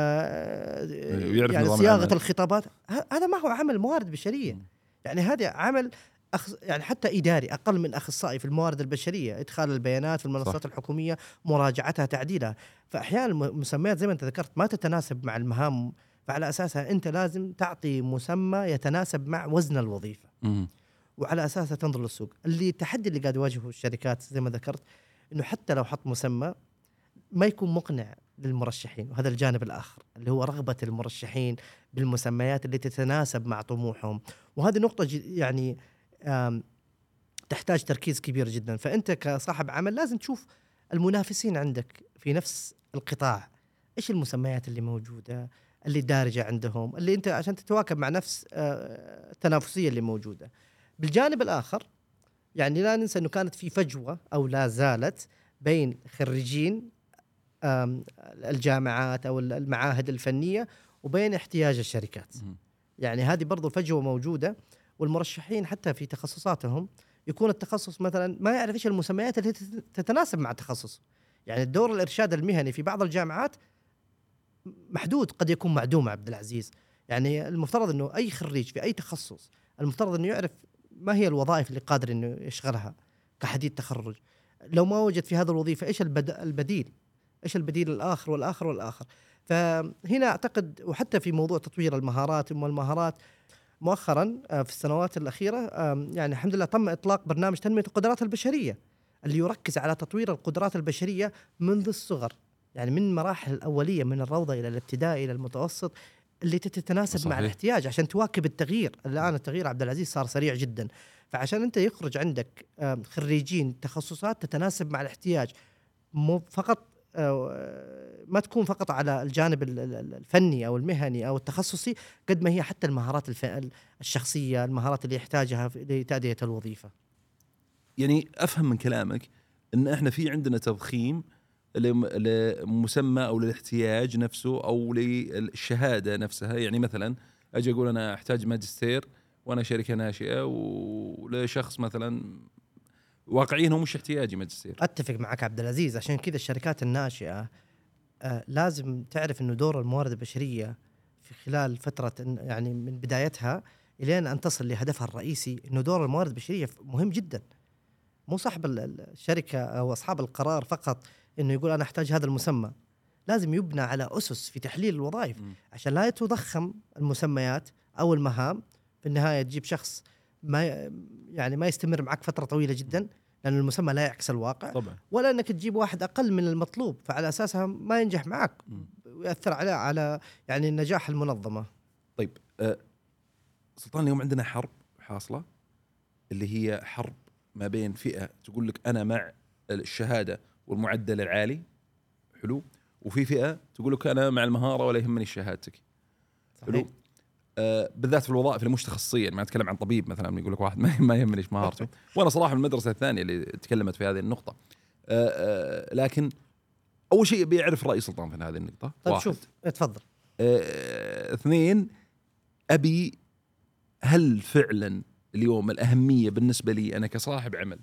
يعني صياغه الخطابات. هذا ما هو عمل موارد بشريه، يعني هذا عمل يعني حتى إداري أقل من أخصائي في الموارد البشرية، إدخال البيانات في المنصات الحكومية، مراجعتها، تعديلها. فأحيانا المسميات زي ما أنت ذكرت ما تتناسب مع المهام، فعلى أساسها أنت لازم تعطي مسمى يتناسب مع وزن الوظيفة، وعلى أساسها تنظر للسوق. التحدي اللي قاعد يواجهه الشركات زي ما ذكرت إنه حتى لو حط مسمى ما يكون مقنع للمرشحين، وهذا الجانب الآخر اللي هو رغبة المرشحين بالمسميات اللي تتناسب مع طموحهم. وهذه نقطة يعني تحتاج تركيز كبير جدا. فأنت كصاحب عمل لازم تشوف المنافسين عندك في نفس القطاع، إيش المسميات اللي موجودة اللي دارجة عندهم، اللي أنت عشان تتواكب مع نفس التنافسية اللي موجودة. بالجانب الآخر يعني لا ننسى أنه كانت في فجوة أو لا زالت بين خريجين الجامعات أو المعاهد الفنية وبين احتياج الشركات. يعني هذه برضو الفجوة موجودة، والمرشحين حتى في تخصصاتهم يكون التخصص مثلا ما يعرف ايش المسميات اللي تتناسب مع تخصصه. يعني الدور الارشاد المهني في بعض الجامعات محدود، قد يكون معدوم عبد العزيز. يعني المفترض انه اي خريج في اي تخصص المفترض انه يعرف ما هي الوظائف اللي قادر انه يشغلها كحديث تخرج. لو ما وجد في هذه الوظيفه ايش البديل، ايش البديل الاخر والاخر والاخر. فهنا أعتقد، وحتى في موضوع تطوير المهارات مؤخرا في السنوات الأخيرة يعني الحمد لله تم إطلاق برنامج تنمية القدرات البشرية اللي يركز على تطوير القدرات البشرية منذ الصغر، يعني من المراحل الأولية من الروضة إلى الابتدائي إلى المتوسط، اللي تتناسب صحيح. مع الاحتياج عشان تواكب التغيير. الآن التغيير عبد العزيز صار سريع جدا، فعشان أنت يخرج عندك خريجين تخصصات تتناسب مع الاحتياج، مو فقط ما تكون فقط على الجانب الفني أو المهني أو التخصصي، قد ما هي حتى المهارات الشخصية، المهارات اللي يحتاجها لتأدية الوظيفة. يعني أفهم من كلامك أن إحنا في عندنا تضخيم لمسمى أو للاحتياج نفسه أو للشهادة نفسها. يعني مثلا أجي أقول أنا أحتاج ماجستير وأنا شركة ناشئة، ولشخص مثلا واقعيا هو مش احتياجي ماجستير. أتفق معك عبد العزيز، عشان كذا الشركات الناشئة لازم تعرف إنه دور الموارد البشرية في خلال فترة يعني من بدايتها إلى أن تصل لهدفها الرئيسي، إنه دور الموارد البشرية مهم جدا. مو صاحب الشركة أو أصحاب القرار فقط إنه يقول أنا أحتاج هذا المسمى، لازم يبنى على أسس في تحليل الوظائف عشان لا يتضخم المسميات أو المهام في النهاية تجيب شخص ما يستمر معك فترة طويلة جدا، لأن المسمى لا يعكس الواقع طبعا. ولا أنك تجيب واحد أقل من المطلوب فعلى أساسها ما ينجح معك ويأثر على يعني نجاح المنظمة. طيب سلطان، اليوم عندنا حرب حاصلة، اللي هي حرب ما بين فئة تقول لك أنا مع الشهادة والمعدل العالي، حلو، وفي فئة تقول لك أنا مع المهارة ولا يهمني شهادتك، حلو. بالذات في الوظائف اللي مش تخصصية، ما أتكلم عن طبيب مثلا يقول لك واحد ما يهمني ايش مهارته وأنا صراحة من المدرسة الثانية اللي تكلمت في هذه النقطة. لكن أول شيء بيعرف رأي سلطان في هذه النقطة. طيب شوف اتفضل. اثنين، أبي هل فعلا اليوم الأهمية بالنسبة لي أنا كصاحب عمل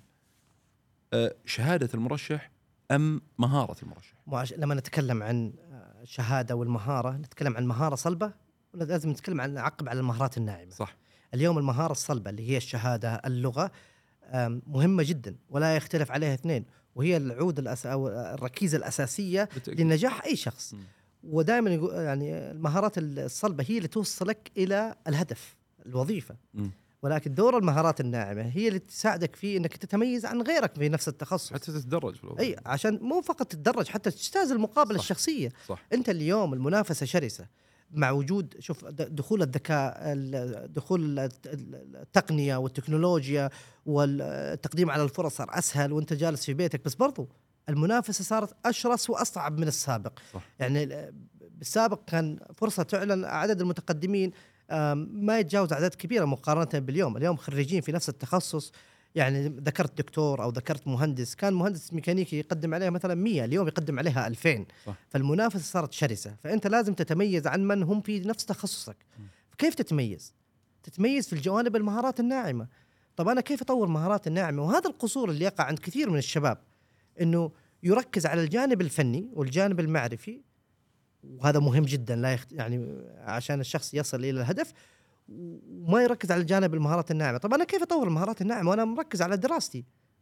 شهادة المرشح أم مهارة المرشح؟ لما نتكلم عن الشهادة والمهارة نتكلم عن مهارة صلبة، ولازم نتكلم عن عقب على المهارات الناعمة. صح. اليوم المهارة الصلبة اللي هي الشهادة، اللغة، مهمة جدا ولا يختلف عليها اثنين، وهي العود أو الركيزة الأساسية لنجاح أي شخص. ودائما يقول يعني المهارات الصلبة هي اللي توصلك إلى الهدف، الوظيفة. ولكن دور المهارات الناعمة هي اللي تساعدك في انك تتميز عن غيرك في نفس التخصص، حتى تتدرج في الوظيفة. اي عشان مو فقط تتدرج، حتى تجتاز المقابلة. صح. الشخصية. صح. انت اليوم المنافسة شرسة مع وجود دخول الذكاء، دخول التقنية والتكنولوجيا والتقديم على الفرص صار اسهل وانت جالس في بيتك، بس برضو المنافسة صارت اشرس واصعب من السابق. صح. يعني بالسابق كان فرصة تعلن عدد المتقدمين ما يتجاوز أعداد كبيرة مقارنة باليوم. اليوم خريجين في نفس التخصص، يعني ذكرت دكتور أو ذكرت مهندس، كان مهندس ميكانيكي يقدم عليها مثلا 100، اليوم يقدم عليها 2000. صح. فالمنافسة صارت شرسة، فأنت لازم تتميز عن من هم في نفس تخصصك. كيف تتميز؟ تتميز في الجوانب المهارات الناعمة. طب أنا كيف أطور مهارات الناعمة؟ وهذا القصور اللي يقع عند كثير من الشباب، إنه يركز على الجانب الفني والجانب المعرفي، وهذا مهم جدا لا يعني عشان الشخص يصل إلى الهدف، وما يركز على الجانب المهارات الناعمة. طب أنا كيف أطور المهارات الناعمة وأنا مركز على دراستي؟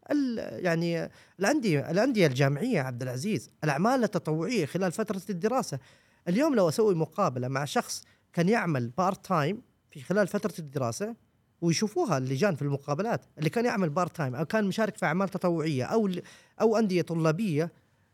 يعني الأندية الجامعية عبد العزيز، الأعمال التطوعية خلال فترة الدراسة. اليوم لو أسوي مقابلة مع شخص كان يعمل بارت تايم في خلال فترة الدراسة، ويشوفوها اللجان في المقابلات، اللي كان يعمل بارت تايم أو كان مشارك في أعمال تطوعية أو أندية طلابية،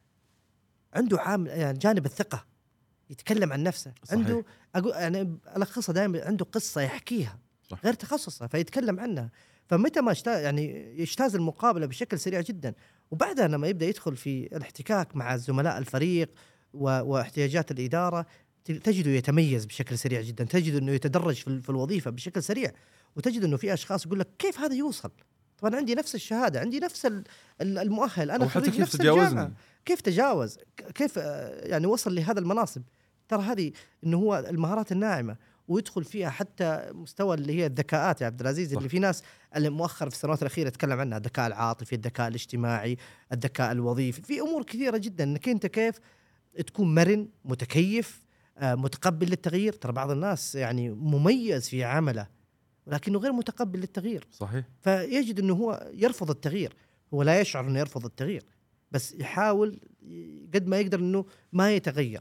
عنده يعني جانب الثقة، يتكلم عن نفسه. صحيح. عنده يعني ألخصها دائما، عنده قصة يحكيها. صح. غير تخصصه فيتكلم عنها. فمتى ما يعني يجتاز المقابلة بشكل سريع جدا، وبعدها لما يبدأ يدخل في الاحتكاك مع زملاء الفريق واحتياجات الإدارة، تجده يتميز بشكل سريع جدا، تجد أنه يتدرج في الوظيفة بشكل سريع، وتجد أنه في أشخاص يقول لك كيف هذا يوصل؟ طبعا عندي نفس الشهادة، عندي نفس المؤهل، أنا خريج نفس الجامعة، كيف تجاوز؟ كيف يعني وصل لهذا المناصب؟ ترى هذه إنه هو المهارات الناعمة، ويدخل فيها حتى مستوى اللي هي الذكاءات يا عبد العزيز. اللي في ناس اللي مؤخر في السنوات الأخيرة يتكلم عنها، الذكاء العاطفي، الذكاء الاجتماعي، الذكاء الوظيفي، في أمور كثيرة جدا إنك أنت كيف تكون مرن، متكيف، متقبل للتغيير. ترى بعض الناس يعني مميز في عمله ولكنه غير متقبل للتغيير. صحيح. فيجد إنه هو يرفض التغيير، هو لا يشعر إنه يرفض التغيير، بس يحاول قد ما يقدر إنه ما يتغير.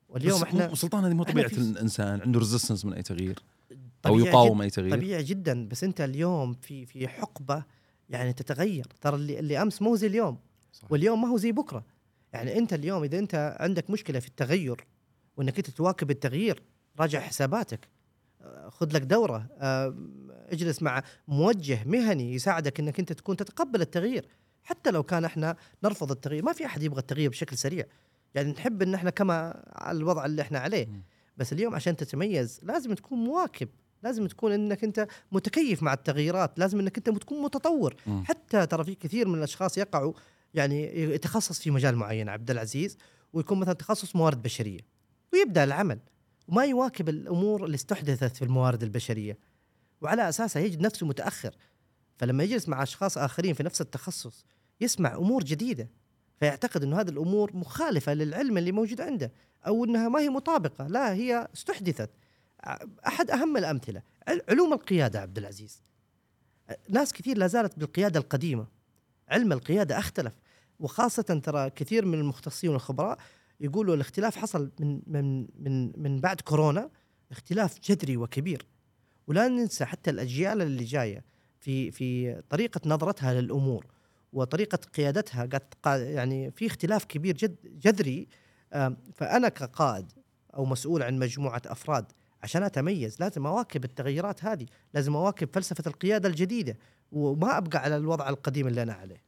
واليوم احنا سلطان هذه مو إحنا طبيعه في الانسان عنده ريزيستنس من اي تغيير او طبيعي يقاوم اي تغيير. طبيعي جدا، بس انت اليوم في حقبه يعني تتغير. ترى اللي امس مو زي اليوم، صح. واليوم ما هو زي بكره. يعني انت اليوم اذا انت عندك مشكله في التغير وانك انت تواكب التغيير، راجع حساباتك، خذ لك دوره، اجلس مع موجه مهني يساعدك انك انت تكون تتقبل التغيير. حتى لو كان احنا نرفض التغيير، ما في احد يبغى التغيير بشكل سريع، يعني نحب ان احنا كما على الوضع اللي احنا عليه. بس اليوم عشان تتميز لازم تكون مواكب، لازم تكون انك انت متكيف مع التغييرات، لازم انك انت تكون متطور. حتى ترى في كثير من الاشخاص يقعوا يعني يتخصص في مجال معين عبد العزيز، ويكون مثلا تخصص موارد بشريه، ويبدا العمل وما يواكب الامور اللي استحدثت في الموارد البشريه، وعلى اساسها يجد نفسه متاخر. فلما يجلس مع اشخاص اخرين في نفس التخصص يسمع امور جديده، فيعتقد انه هذه الامور مخالفه للعلم اللي موجود عنده، او انها ما هي مطابقه، لا هي استحدثت. احد اهم الامثله علوم القياده عبد العزيز. ناس كثير لا زالت بالقياده القديمه، علم القياده اختلف. وخاصه ترى كثير من المختصين والخبراء يقولوا الاختلاف حصل من بعد كورونا، اختلاف جذري وكبير. ولا ننسى حتى الأجيال اللي جاية في طريقة نظرتها للأمور وطريقة قيادتها يعني في اختلاف كبير جذري. فأنا كقائد أو مسؤول عن مجموعة أفراد، عشان أتميز لازم أواكب التغيرات هذه، لازم أواكب فلسفة القيادة الجديدة، وما أبقى على الوضع القديم اللي أنا عليه.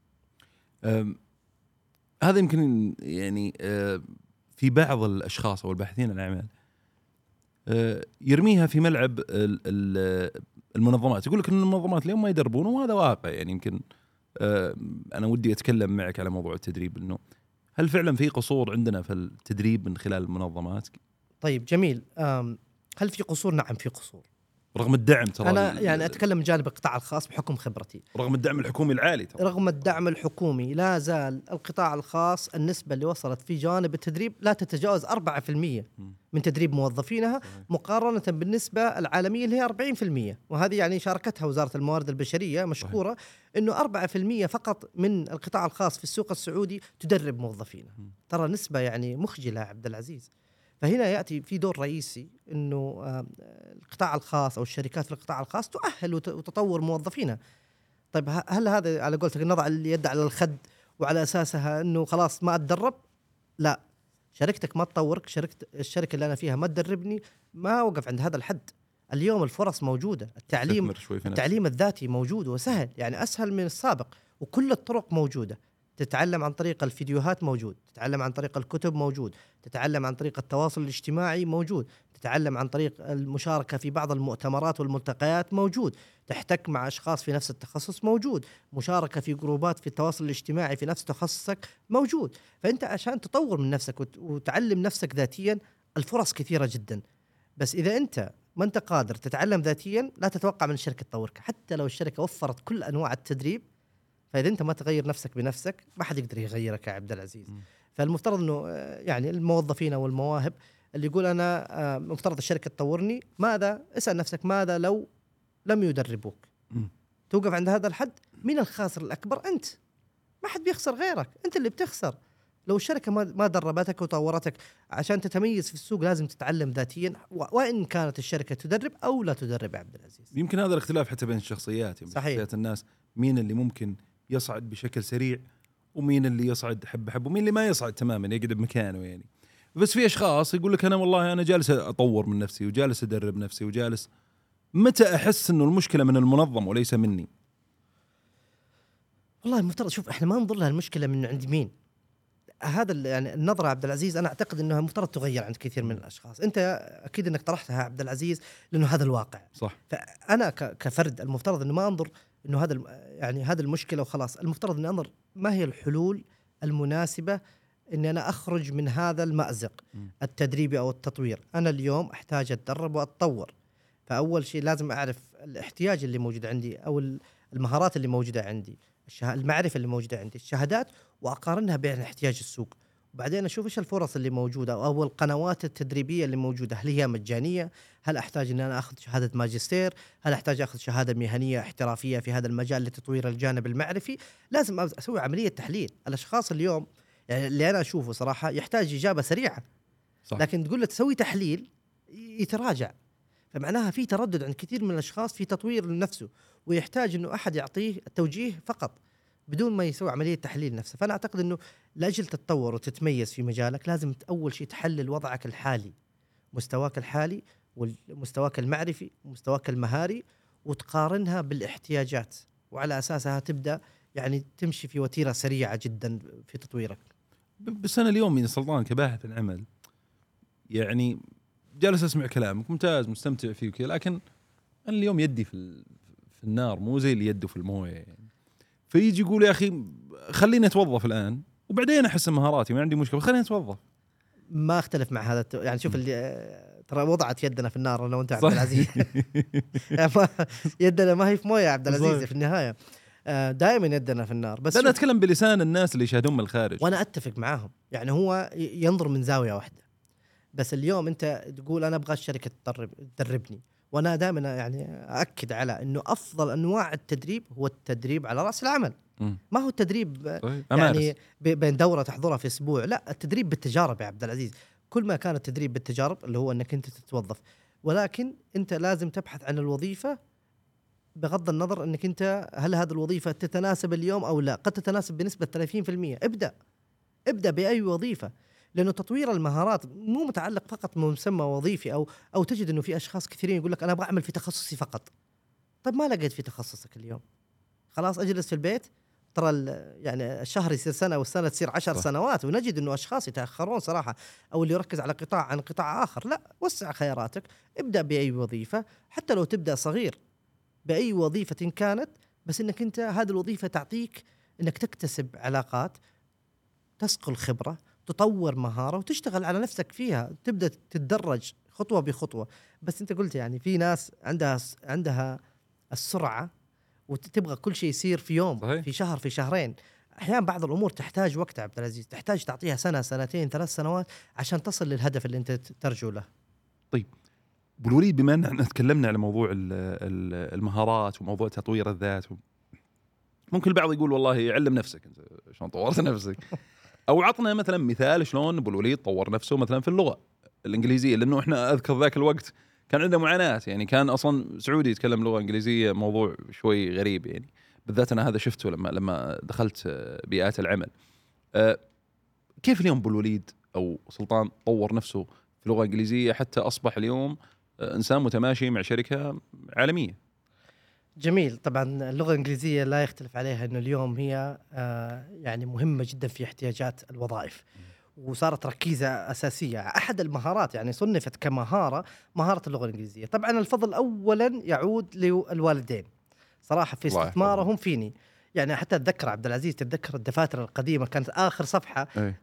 هذا يمكن يعني في بعض الأشخاص أو الباحثين عن الأعمال يرميها في ملعب المنظمات، يقول لك ان المنظمات اليوم ما يدربون، وهذا واقع. يعني يمكن انا ودي اتكلم معك على موضوع التدريب، انه هل فعلا في قصور عندنا في التدريب من خلال المنظمات؟ طيب جميل. هل في قصور؟ نعم في قصور، رغم الدعم. ترى أنا يعني أتكلم من جانب القطاع الخاص بحكم خبرتي. رغم الدعم الحكومي العالي ترى. رغم الدعم الحكومي لا زال القطاع الخاص النسبة اللي وصلت في جانب التدريب لا تتجاوز 4% من تدريب موظفينها، مقارنة بالنسبة العالمية اللي هي 40%. وهذه يعني شاركتها وزارة الموارد البشرية مشكورة، إنه 4% فقط من القطاع الخاص في السوق السعودي تدرب موظفينها. ترى نسبة يعني مخجلة عبد العزيز. فهنا يأتي في دور رئيسي إنه القطاع الخاص أو الشركات في القطاع الخاص تؤهل وتطور موظفينها. طيب هل هذا على قولتك نضع اليد على الخد وعلى أساسها إنه خلاص ما أتدرب؟ لا، شركتك ما تطورك، الشركة اللي أنا فيها ما تدربني، ما وقف عند هذا الحد. اليوم الفرص موجودة، التعليم الذاتي موجود وسهل، يعني أسهل من السابق، وكل الطرق موجودة. تتعلم عن طريق الفيديوهات موجود، تتعلم عن طريق الكتب موجود، تتعلم عن طريق التواصل الاجتماعي موجود، تتعلم عن طريق المشاركة في بعض المؤتمرات والملتقيات موجود، تحتك مع أشخاص في نفس التخصص موجود، مشاركة في جروبات في التواصل الاجتماعي في نفس تخصصك موجود. فأنت عشان تطور من نفسك وتعلم نفسك ذاتيا الفرص كثيرة جدا. بس إذا أنت ما أنت قادر تتعلم ذاتيا لا تتوقع من الشركة تطورك، حتى لو الشركة وفرت كل أنواع التدريب. فإذا أنت ما تغير نفسك بنفسك ما حد يقدر يغيرك يا عبد العزيز. فالمفترض أنه يعني الموظفين أو المواهب اللي يقول أنا مفترض الشركة تطورني، ماذا؟ اسأل نفسك ماذا لو لم يدربوك؟ توقف عند هذا الحد. مين الخاسر الأكبر؟ أنت. ما حد بيخسر غيرك، أنت اللي بتخسر. لو الشركة ما دربتك وطورتك. عشان تتميز في السوق لازم تتعلم ذاتيا، وإن كانت الشركة تدرب أو لا تدرب يا عبد العزيز. يمكن هذا الاختلاف حتى بين الشخصيات، يعني شخصيات الناس، مين اللي ممكن يصعد بشكل سريع ومين اللي يصعد حب ومين اللي ما يصعد تماما يقعد بمكانه. يعني بس في أشخاص يقول لك أنا والله أنا جالس أطور من نفسي وجالس أدرب نفسي وجالس. متى أحس إنه المشكلة من المنظم وليس مني؟ والله المفترض شوف إحنا ما ننظر لها المشكلة من عند مين. هذا يعني النظرة عبد العزيز أنا أعتقد أنها مفترض تغير عند كثير من الأشخاص. أنت أكيد أنك طرحتها عبد العزيز لأنه هذا الواقع صح. فأنا كفرد المفترض أنه ما أنظر أنه هذا يعني هذا المشكلة وخلاص. المفترض أن أنظر ما هي الحلول المناسبة أني أنا أخرج من هذا المأزق التدريبي أو التطوير. أنا اليوم أحتاج أتدرب وأتطور، فأول شيء لازم أعرف الاحتياج اللي موجود عندي أو المهارات اللي موجودة عندي، المعرفة اللي موجودة عندي، الشهادات، وأقارنها بين احتياج السوق. وبعدين أشوف إيش الفرص اللي موجودة أو القنوات التدريبية اللي موجودة، هل هي مجانية؟ هل أحتاج أن أنا أخذ شهادة ماجستير؟ هل أحتاج أخذ شهادة مهنية احترافية في هذا المجال لتطوير الجانب المعرفي؟ لازم أسوي عملية تحليل. الأشخاص اليوم يعني اللي أنا أشوفه صراحة يحتاج إجابة سريعة. صح. لكن تقول له تسوي تحليل يتراجع. فمعناها في تردد عند كثير من الاشخاص في تطوير لنفسه، ويحتاج انه احد يعطيه التوجيه فقط بدون ما يسوي عمليه تحليل نفسه. فانا اعتقد انه لاجل تتطور وتتميز في مجالك لازم اول شيء تحلل وضعك الحالي، مستواك الحالي ومستواك المعرفي ومستواك المهاري، وتقارنها بالاحتياجات، وعلى اساسها تبدا يعني تمشي في وتيره سريعه جدا في تطويرك. بس انا اليوم من سلطان كباحث العمل يعني جالس اسمع كلامك ممتاز مستمتع فيه وكذا، لكن انا اليوم يدي في النار مو زي اللي يده في المويه يعني. فيجي يقول يا اخي خليني اتوظف الان وبعدين احسن مهاراتي ما عندي مشكله، خليني اتوظف. ما اختلف مع هذا يعني شوف اللي ترى وضعت يدنا في النار انا وانت عبد العزيز. يدنا ما هي في مويه يا عبد العزيز في النهايه، دائما يدنا في النار. بس انا اتكلم بلسان الناس اللي يشاهدون من الخارج، وانا اتفق معاهم. يعني هو ينظر من زاويه واحده، بس اليوم انت تقول انا ابغى الشركه تدربني، وانا دائما يعني ااكد على انه افضل انواع التدريب هو التدريب على راس العمل. ما هو التدريب يعني بين دوره تحضرها في اسبوع، لا، التدريب بالتجارب يا عبد العزيز. كل ما كان التدريب بالتجارب اللي هو انك انت تتوظف، ولكن انت لازم تبحث عن الوظيفه بغض النظر انك انت هل هذه الوظيفه تتناسب اليوم او لا. قد تتناسب بنسبه 30%. ابدا باي وظيفه، لانه تطوير المهارات مو متعلق فقط بمسمى وظيفي او تجد انه في اشخاص كثيرين يقول لك انا ابغى اعمل في تخصصي فقط. طيب ما لقيت في تخصصك اليوم، خلاص اجلس في البيت. ترى يعني الشهر يصير سنه والسنه تصير 10 سنوات، ونجد انه اشخاص يتاخرون صراحه، او اللي يركز على قطاع عن قطاع اخر. لا، وسع خياراتك، ابدا باي وظيفه، حتى لو تبدا صغير باي وظيفه كانت، بس انك انت هذه الوظيفه تعطيك انك تكتسب علاقات، تسقل خبره، تطور مهاره، وتشتغل على نفسك فيها، تبدا تتدرج خطوه بخطوه. بس انت قلت يعني في ناس عندها السرعه وتبغى كل شيء يصير في يوم، صحيح. في شهر، في شهرين. احيانا بعض الامور تحتاج وقت عبد العزيز، تحتاج تعطيها سنه، سنتين، 3 سنوات عشان تصل للهدف اللي انت ترجو له. طيب ابو الوليد، بما ان تكلمنا على موضوع المهارات وموضوع تطوير الذات، ممكن البعض يقول والله علم نفسك انت شلون طورت نفسك، او عطنا مثلا مثال شلون ابو الوليد طور نفسه مثلا في اللغه الانجليزيه، لانه احنا اذكر ذاك الوقت كان عندنا معاناه، يعني كان اصلا سعودي يتكلم لغه انجليزيه موضوع شوي غريب يعني، بالذات انا هذا شفته لما دخلت بيئات العمل. كيف اليوم ابو الوليد او سلطان طور نفسه في اللغه الانجليزيه حتى اصبح اليوم انسان متماشي مع شركه عالميه؟ جميل. طبعا اللغه الانجليزيه لا يختلف عليها انه اليوم هي يعني مهمه جدا في احتياجات الوظائف، وصارت ركيزه اساسيه. احد المهارات يعني صنفت كمهاره مهاره اللغه الانجليزيه. طبعا الفضل اولا يعود للوالدين صراحه في استثمارهم فيني. يعني حتى اتذكر عبد العزيز، تتذكر الدفاتر القديمه كانت اخر صفحه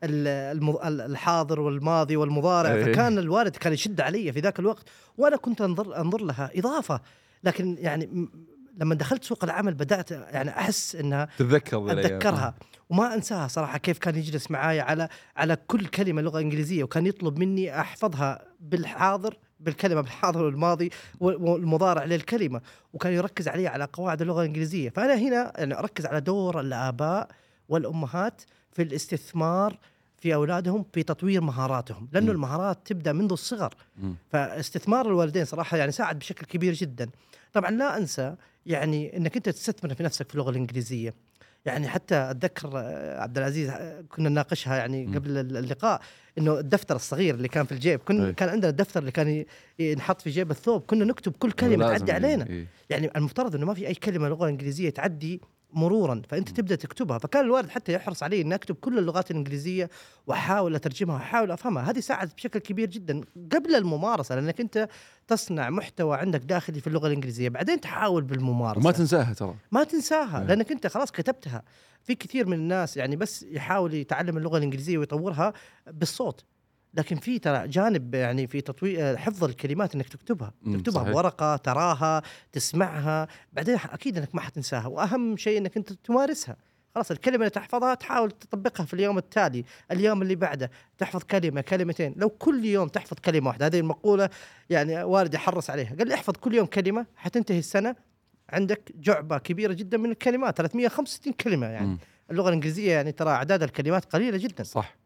الحاضر والماضي والمضارع، فكان الوالد كان يشد علي في ذاك الوقت، وانا كنت انظر لها اضافه. لكن يعني لما دخلت سوق العمل بدأت يعني أحس إنها أتذكرها وما أنساها صراحة. كيف كان يجلس معايا على كل كلمة لغة إنجليزية، وكان يطلب مني أحفظها بالحاضر، بالكلمة بالحاضر والماضي والمضارع للكلمة، وكان يركز علي على قواعد اللغة الإنجليزية. فأنا هنا يعني أركز على دور الآباء والأمهات في الاستثمار في أولادهم في تطوير مهاراتهم، لأنه المهارات تبدأ منذ الصغر. فاستثمار الوالدين صراحة يعني ساعد بشكل كبير جدا. طبعا لا أنسى يعني أنك أنت تستثمر في نفسك في اللغة الإنجليزية. يعني حتى أتذكر عبد العزيز كنا نناقشها يعني قبل اللقاء، إنه الدفتر الصغير اللي كان في الجيب، كان عندنا الدفتر اللي كان ينحط في جيب الثوب، كنا نكتب كل كلمة تعدي علينا. يعني المفترض إنه ما في أي كلمة لغة إنجليزية تعدي مرورا، فأنت تبدأ تكتبها. فكان الوالد حتى يحرص علي أن أكتب كل اللغات الإنجليزية وأحاول أترجمها وأحاول أفهمها. هذه ساعدت بشكل كبير جدا قبل الممارسة، لأنك أنت تصنع محتوى عندك داخلي في اللغة الإنجليزية، بعدين تحاول بالممارسة وما تنساها، ترى ما تنساها لأنك أنت خلاص كتبتها. في كثير من الناس يعني بس يحاول يتعلم اللغة الإنجليزية ويطورها بالصوت، لكن في ترى جانب يعني في تطوير حفظ الكلمات انك تكتبها بورقه، تراها، تسمعها، بعدين اكيد انك ما حتنساها. واهم شيء انك انت تمارسها. خلاص الكلمه اللي تحفظها تحاول تطبقها في اليوم التالي، اليوم اللي بعده تحفظ كلمه كلمتين. لو كل يوم تحفظ كلمه واحده، هذه المقوله يعني والدي حرص عليها، قال لي احفظ كل يوم كلمه، حتنتهي السنه عندك جعبه كبيره جدا من الكلمات، 365 كلمه يعني. اللغه الانجليزيه يعني ترى اعداد الكلمات قليله جدا، صح.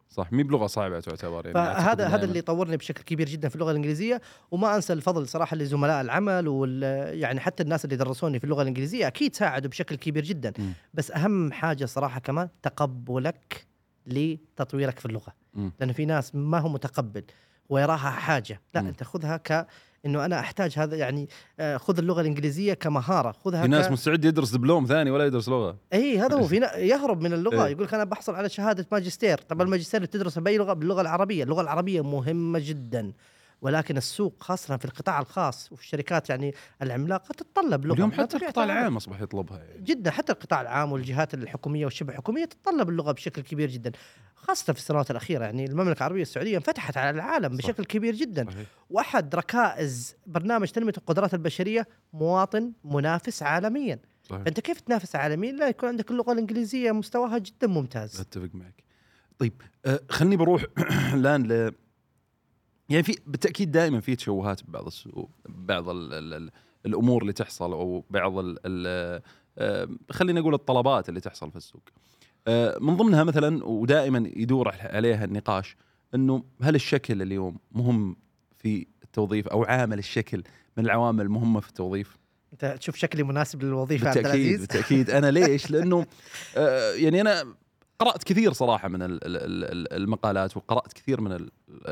صح، مي بلغه صعبه تعتبر يعني. فهذا اللي طورني بشكل كبير جدا في اللغه الانجليزيه. وما انسى الفضل صراحه لزملاء العمل يعني حتى الناس اللي درسوني في اللغه الانجليزيه اكيد ساعدوا بشكل كبير جدا. بس اهم حاجه صراحه كمان تقبلك لتطويرك في اللغه. لأن في ناس ما هو متقبل ويراها حاجة، لا أنت خذها إنه أنا أحتاج هذا، يعني خذ اللغة الإنجليزية كمهارة، خذها. في ناس مستعد يدرس دبلوم ثاني ولا يدرس لغة. هذا هو. في يهرب من اللغة يقول لك أنا بحصل على شهادة ماجستير. طب الماجستير تدرس بأي لغة؟ باللغة العربية. اللغة العربية مهمة جدا، ولكن السوق خاصة في القطاع الخاص وفي الشركات يعني العملاقة تتطلب لغة. اليوم حتى القطاع العام أصبح يطلبها يعني. جدا، حتى القطاع العام والجهات الحكومية والشبه حكومية تتطلب اللغة بشكل كبير جدا، خاصة في السنوات الأخيرة. يعني المملكة العربية السعودية انفتحت على العالم بشكل كبير جدا. صحيح. وأحد ركائز برنامج تنمية القدرات البشرية مواطن منافس عالميا. صحيح. فأنت كيف تنافس عالميا؟ لا يكون عندك اللغة الإنجليزية مستواها جدا ممتاز. أتفق معك. طيب خلني بروح الآن يعني في بالتأكيد دائما في تشوهات ببعض السوق، بعض الأمور اللي تحصل، أو بعض خلينا نقول الطلبات اللي تحصل في السوق. من ضمنها مثلا ودائما يدور عليها النقاش إنه هل الشكل اليوم مهم في التوظيف، أو عامل الشكل من العوامل المهمة في التوظيف؟ أنت تشوف شكلي مناسب للوظيفة عبد العزيز؟ بالتأكيد. أنا ليش؟ لأنه يعني أنا قرأت كثير صراحة من المقالات، وقرأت كثير من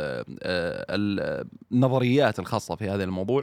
النظريات الخاصة في هذا الموضوع.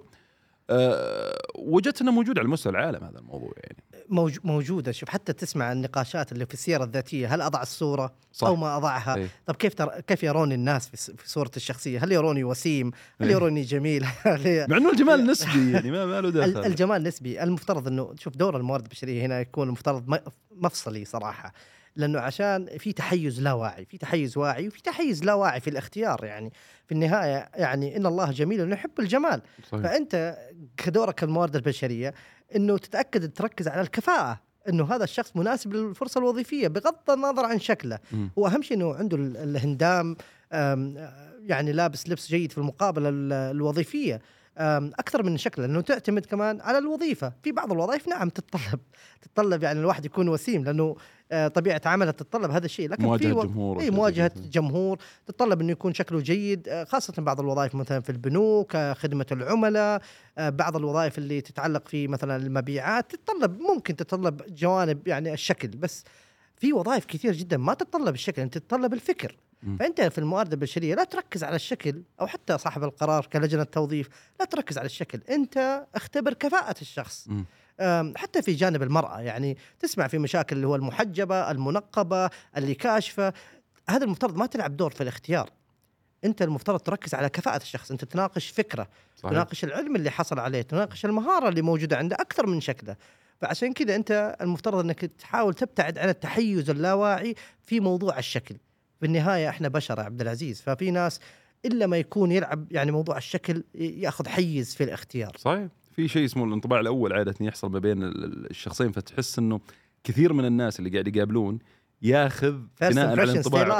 وجدت أنه موجود على مستوى العالم هذا الموضوع يعني. موجودة. شوف حتى تسمع النقاشات اللي في السيرة الذاتية، هل أضع الصورة صح أو ما أضعها؟ أيه. طب كيف يروني الناس في صورة الشخصية؟ هل يروني وسيم؟ هل يروني جميل؟ مع أنه الجمال نسبي يعني ما له دخل. الجمال نسبي. المفترض أنه شوف دور الموارد البشرية هنا يكون المفترض مفصلي صراحة، لأنه عشان في تحيز لا واعي، في تحيز واعي، وفي تحيز لا واعي في الاختيار. يعني في النهاية يعني إن الله جميل يحب الجمال. صحيح. فأنت كدورك الموارد البشرية إنه تتأكد تركز على الكفاءة، إنه هذا الشخص مناسب للفرصة الوظيفية بغض النظر عن شكله. وأهم شيء إنه عنده الهندام، يعني لابس لبس جيد في المقابلة الوظيفية أكثر من شكله، لأنه تعتمد كمان على الوظيفة. في بعض الوظائف نعم تتطلب يعني الواحد يكون وسيم، لأنه طبيعة عمله تتطلب هذا الشيء. لكن مواجهة جمهور تتطلب أنه يكون شكله جيد، خاصة بعض الوظائف مثلا في البنوك، خدمة العملاء، بعض الوظائف اللي تتعلق في مثلا المبيعات ممكن تتطلب جوانب يعني الشكل. بس في وظائف كثير جدا ما تتطلب الشكل، أنت تتطلب الفكر. فأنت في الموارد البشرية لا تركز على الشكل، أو حتى صاحب القرار كلجنة توظيف لا تركز على الشكل، أنت اختبر كفاءة الشخص. حتى في جانب المرأة يعني تسمع في مشاكل اللي هو المحجبة، المنقبة، اللي كاشفة. هذا المفترض ما تلعب دور في الاختيار، أنت المفترض تركز على كفاءة الشخص. أنت تناقش فكرة. صحيح. تناقش العلم اللي حصل عليه، تناقش المهارة اللي موجودة عنده أكثر من شكله. فعشان كذا أنت المفترض أنك تحاول تبتعد عن التحيز اللاواعي في موضوع الشكل. بالنهاية إحنا بشر عبد العزيز، ففي ناس إلا ما يكون يلعب يعني موضوع الشكل يأخذ حيز في الاختيار. صحيح. في شيء اسمه الانطباع الأول عادة يحصل ما بين الشخصين، فتحس إنه كثير من الناس اللي قاعد يقابلون ياخذ بناء على الانطباع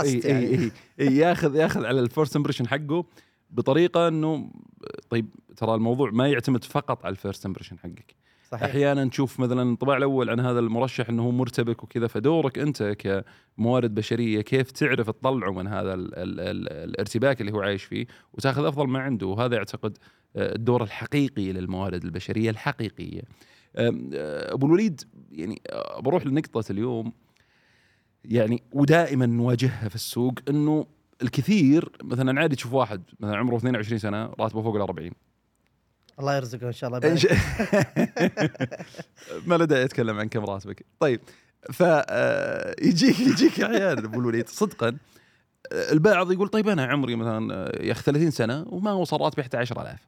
ياخذ على الفيرست امبريشن حقه بطريقة إنه طيب ترى الموضوع ما يعتمد فقط على الفيرست امبريشن حقك. صحيح. أحيانا نشوف مثلا الانطباع الأول عن هذا المرشح أنه مرتبك وكذا، فدورك أنت كموارد بشرية كيف تعرف تطلعه من هذا الارتباك اللي هو عايش فيه وتأخذ أفضل ما عنده. وهذا أعتقد الدور الحقيقي للموارد البشرية الحقيقية. أبو الوليد يعني بروح لنقطة اليوم يعني ودائما نواجهها في السوق، أنه الكثير مثلا عادي تشوف واحد مثلا عمره 22 سنة راتبه فوق 40، الله يرزقه إن شاء الله. ما له داعي أتكلم عن كم راتبك. طيب يجيك أحيانا أبو الوليد صدقا البعض يقول طيب أنا عمري مثلا يا أخي 30 سنة وما وصل راتبي حتى 10,000.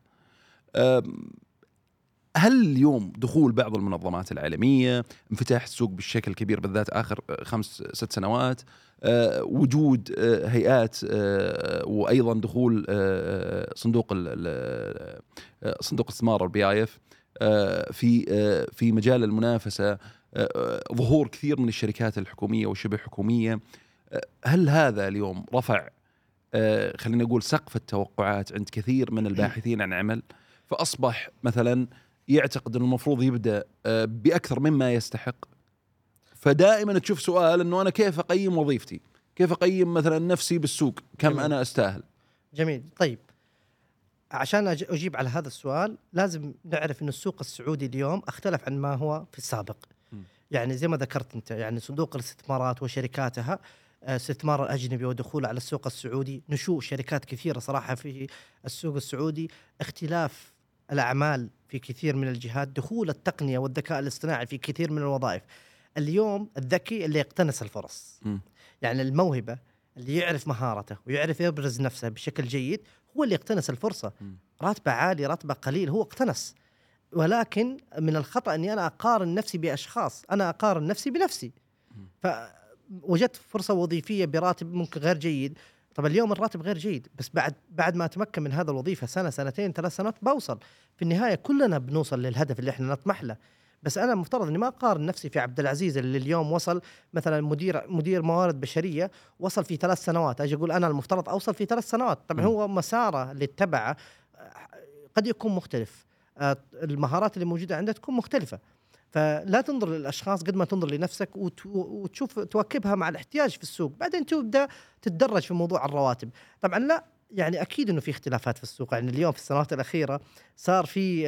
هل اليوم دخول بعض المنظمات العالمية، انفتاح السوق بالشكل الكبير بالذات آخر 5-6 سنوات، وجود هيئات، وأيضا دخول صندوق استثمار BIF في مجال المنافسة، ظهور كثير من الشركات الحكومية والشبه حكومية، هل هذا اليوم رفع خلينا نقول سقف التوقعات عند كثير من الباحثين عن عمل، فأصبح مثلا يعتقد أنه المفروض يبدأ بأكثر مما يستحق؟ فدائما تشوف سؤال أنه أنا كيف أقيم وظيفتي؟ كيف اقيم مثلا نفسي بالسوق، كم جميل. انا استاهل؟ جميل. طيب عشان أجيب على هذا السؤال لازم نعرف أن السوق السعودي اليوم اختلف عن ما هو في السابق. يعني زي ما ذكرت أنت، يعني صندوق الاستثمارات وشركاتها، استثمار الأجنبي ودخول على السوق السعودي، نشوء شركات كثيرة صراحة في السوق السعودي، اختلاف الأعمال في كثير من الجهات، دخول التقنية والذكاء الاصطناعي في كثير من الوظائف. اليوم الذكي اللي يقتنص الفرص، يعني الموهبة اللي يعرف مهارته ويعرف يبرز نفسه بشكل جيد هو اللي يقتنص الفرصة. راتبه عالي راتبه قليل هو اقتنص. ولكن من الخطأ أني أنا أقارن نفسي بأشخاص، أنا أقارن نفسي بنفسي. فوجدت فرصة وظيفية براتب ممكن غير جيد. طب اليوم الراتب غير جيد، بس بعد ما أتمكن من هذا الوظيفة سنة سنتين 3 سنوات بوصل. في النهاية كلنا بنوصل للهدف اللي احنا نطمح له. بس أنا مفترض أني ما أقارن نفسي في عبد العزيز اللي اليوم وصل مثلا مدير موارد بشرية، وصل في 3 سنوات، أجي أقول أنا المفترض أوصل في 3 سنوات. طبعا هو مساره اللي اتبعه قد يكون مختلف، المهارات اللي موجودة عنده تكون مختلفة. فلا تنظر للأشخاص قد ما تنظر لنفسك وتشوف تواكبها مع الاحتياج في السوق. بعدين تبدأ تتدرج في موضوع الرواتب. طبعا لا، يعني أكيد أنه في اختلافات في السوق. يعني اليوم في السنوات الأخيرة صار في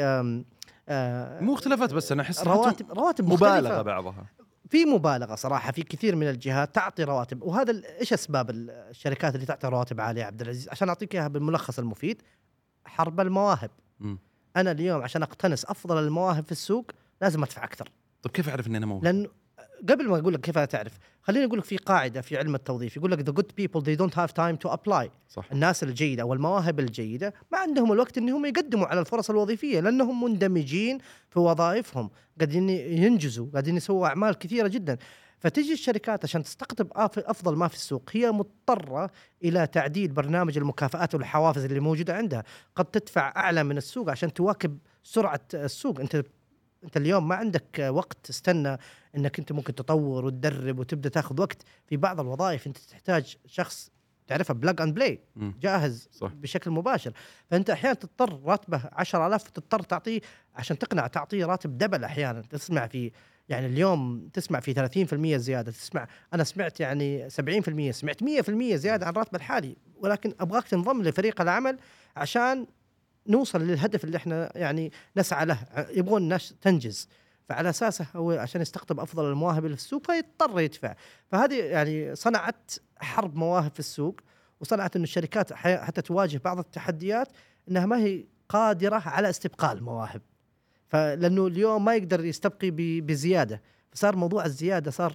مو اختلافات، بس أنا أحس رواتب مبالغة بعضها، في مبالغة صراحة في كثير من الجهات تعطي رواتب. وهذا إيش أسباب الشركات اللي تعطي رواتب عالية عبد العزيز؟ عشان أعطيك إياها بالملخص المفيد: حرب المواهب. أنا اليوم عشان أقتنص أفضل المواهب في السوق لازم أدفع أكثر. طب كيف أعرف إني أنا موهوب؟ لأن قبل ما أقول لك كيف تعرف، خليني أقول لك في قاعدة في علم التوظيف يقول لك the good people they don't have time to apply. صح. الناس الجيدة والمواهب الجيدة ما عندهم الوقت إنهم يقدموا على الفرص الوظيفية، لأنهم مندمجين في وظائفهم، قاعدين ينجزوا، قاعدين يسووا أعمال كثيرة جدا. فتجي الشركات عشان تستقطب أفضل ما في السوق هي مضطرة إلى تعديل برنامج المكافآت والحوافز اللي موجودة عندها. قد تدفع أعلى من السوق عشان تواكب سرعة السوق. أنت اليوم ما عندك وقت تستنى أنك أنت ممكن تطور وتدرب وتبدأ تأخذ وقت. في بعض الوظائف أنت تحتاج شخص تعرفها بلاج أند بلاي، جاهز. صح. بشكل مباشر. فأنت أحيانا تضطر راتبه 10,000 تضطر تعطيه عشان تعطيه راتب دبل. أحيانا تسمع في، يعني اليوم تسمع في 30% زيادة، أنا سمعت يعني 70%، سمعت 100% زيادة عن راتب الحالي. ولكن أبغاك تنضم لفريق العمل عشان نوصل للهدف اللي احنا يعني نسعى له. يبغون الناس تنجز، فعلى أساسه هو عشان يستقطب أفضل المواهب اللي في السوق فيضطر يدفع. فهذه يعني صنعت حرب مواهب في السوق، وصنعت أن الشركات حتى تواجه بعض التحديات أنها ما هي قادرة على استبقاء المواهب. فلأنه اليوم ما يقدر يستبقي بزيادة، فصار موضوع الزيادة صار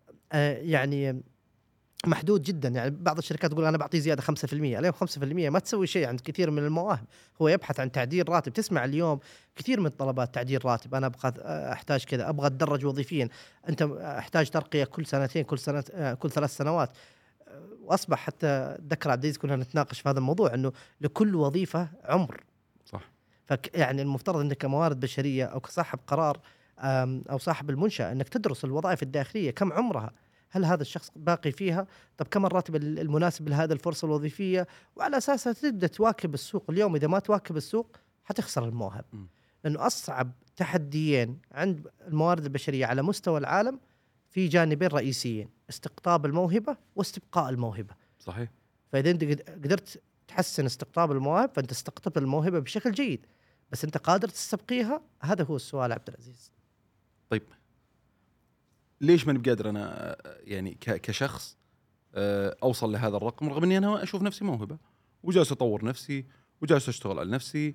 يعني محدود جدا. يعني بعض الشركات تقول أنا بعطيه زيادة 5%، اليوم 5% ما تسوي شيء عند كثير من المواهب. هو يبحث عن تعديل راتب. تسمع اليوم كثير من الطلبات تعديل راتب، أنا أحتاج كذا، أبغى أتدرج وظيفيا، أنت أحتاج ترقية كل سنتين، كل 3 سنوات. وأصبح حتى ذكر عبد العزيز كنا نتناقش في هذا الموضوع أنه لكل وظيفة عمر. صح. يعني المفترض أنك كموارد بشرية أو كصاحب قرار أو صاحب المنشأة أنك تدرس الوظائف الداخلية كم عمرها، هل هذا الشخص باقي فيها، طب كم الراتب المناسب لهذه الفرصة الوظيفية، وعلى أساسها تبدأ تواكب السوق. اليوم إذا ما تواكب السوق حتخسر المواهب. لأنه أصعب تحديين عند الموارد البشرية على مستوى العالم في جانبين رئيسيين: استقطاب الموهبة واستبقاء الموهبة. صحيح. فإذا أنت قدرت تحسن استقطاب المواهب فأنت استقطبت الموهبة بشكل جيد، بس أنت قادر تستبقيها؟ هذا هو السؤال عبد العزيز. طيب ليش ما بقادر أنا يعني كشخص أوصل لهذا الرقم، رغم أني أنا أشوف نفسي موهبة وجالس أطور نفسي وجالس أشتغل على نفسي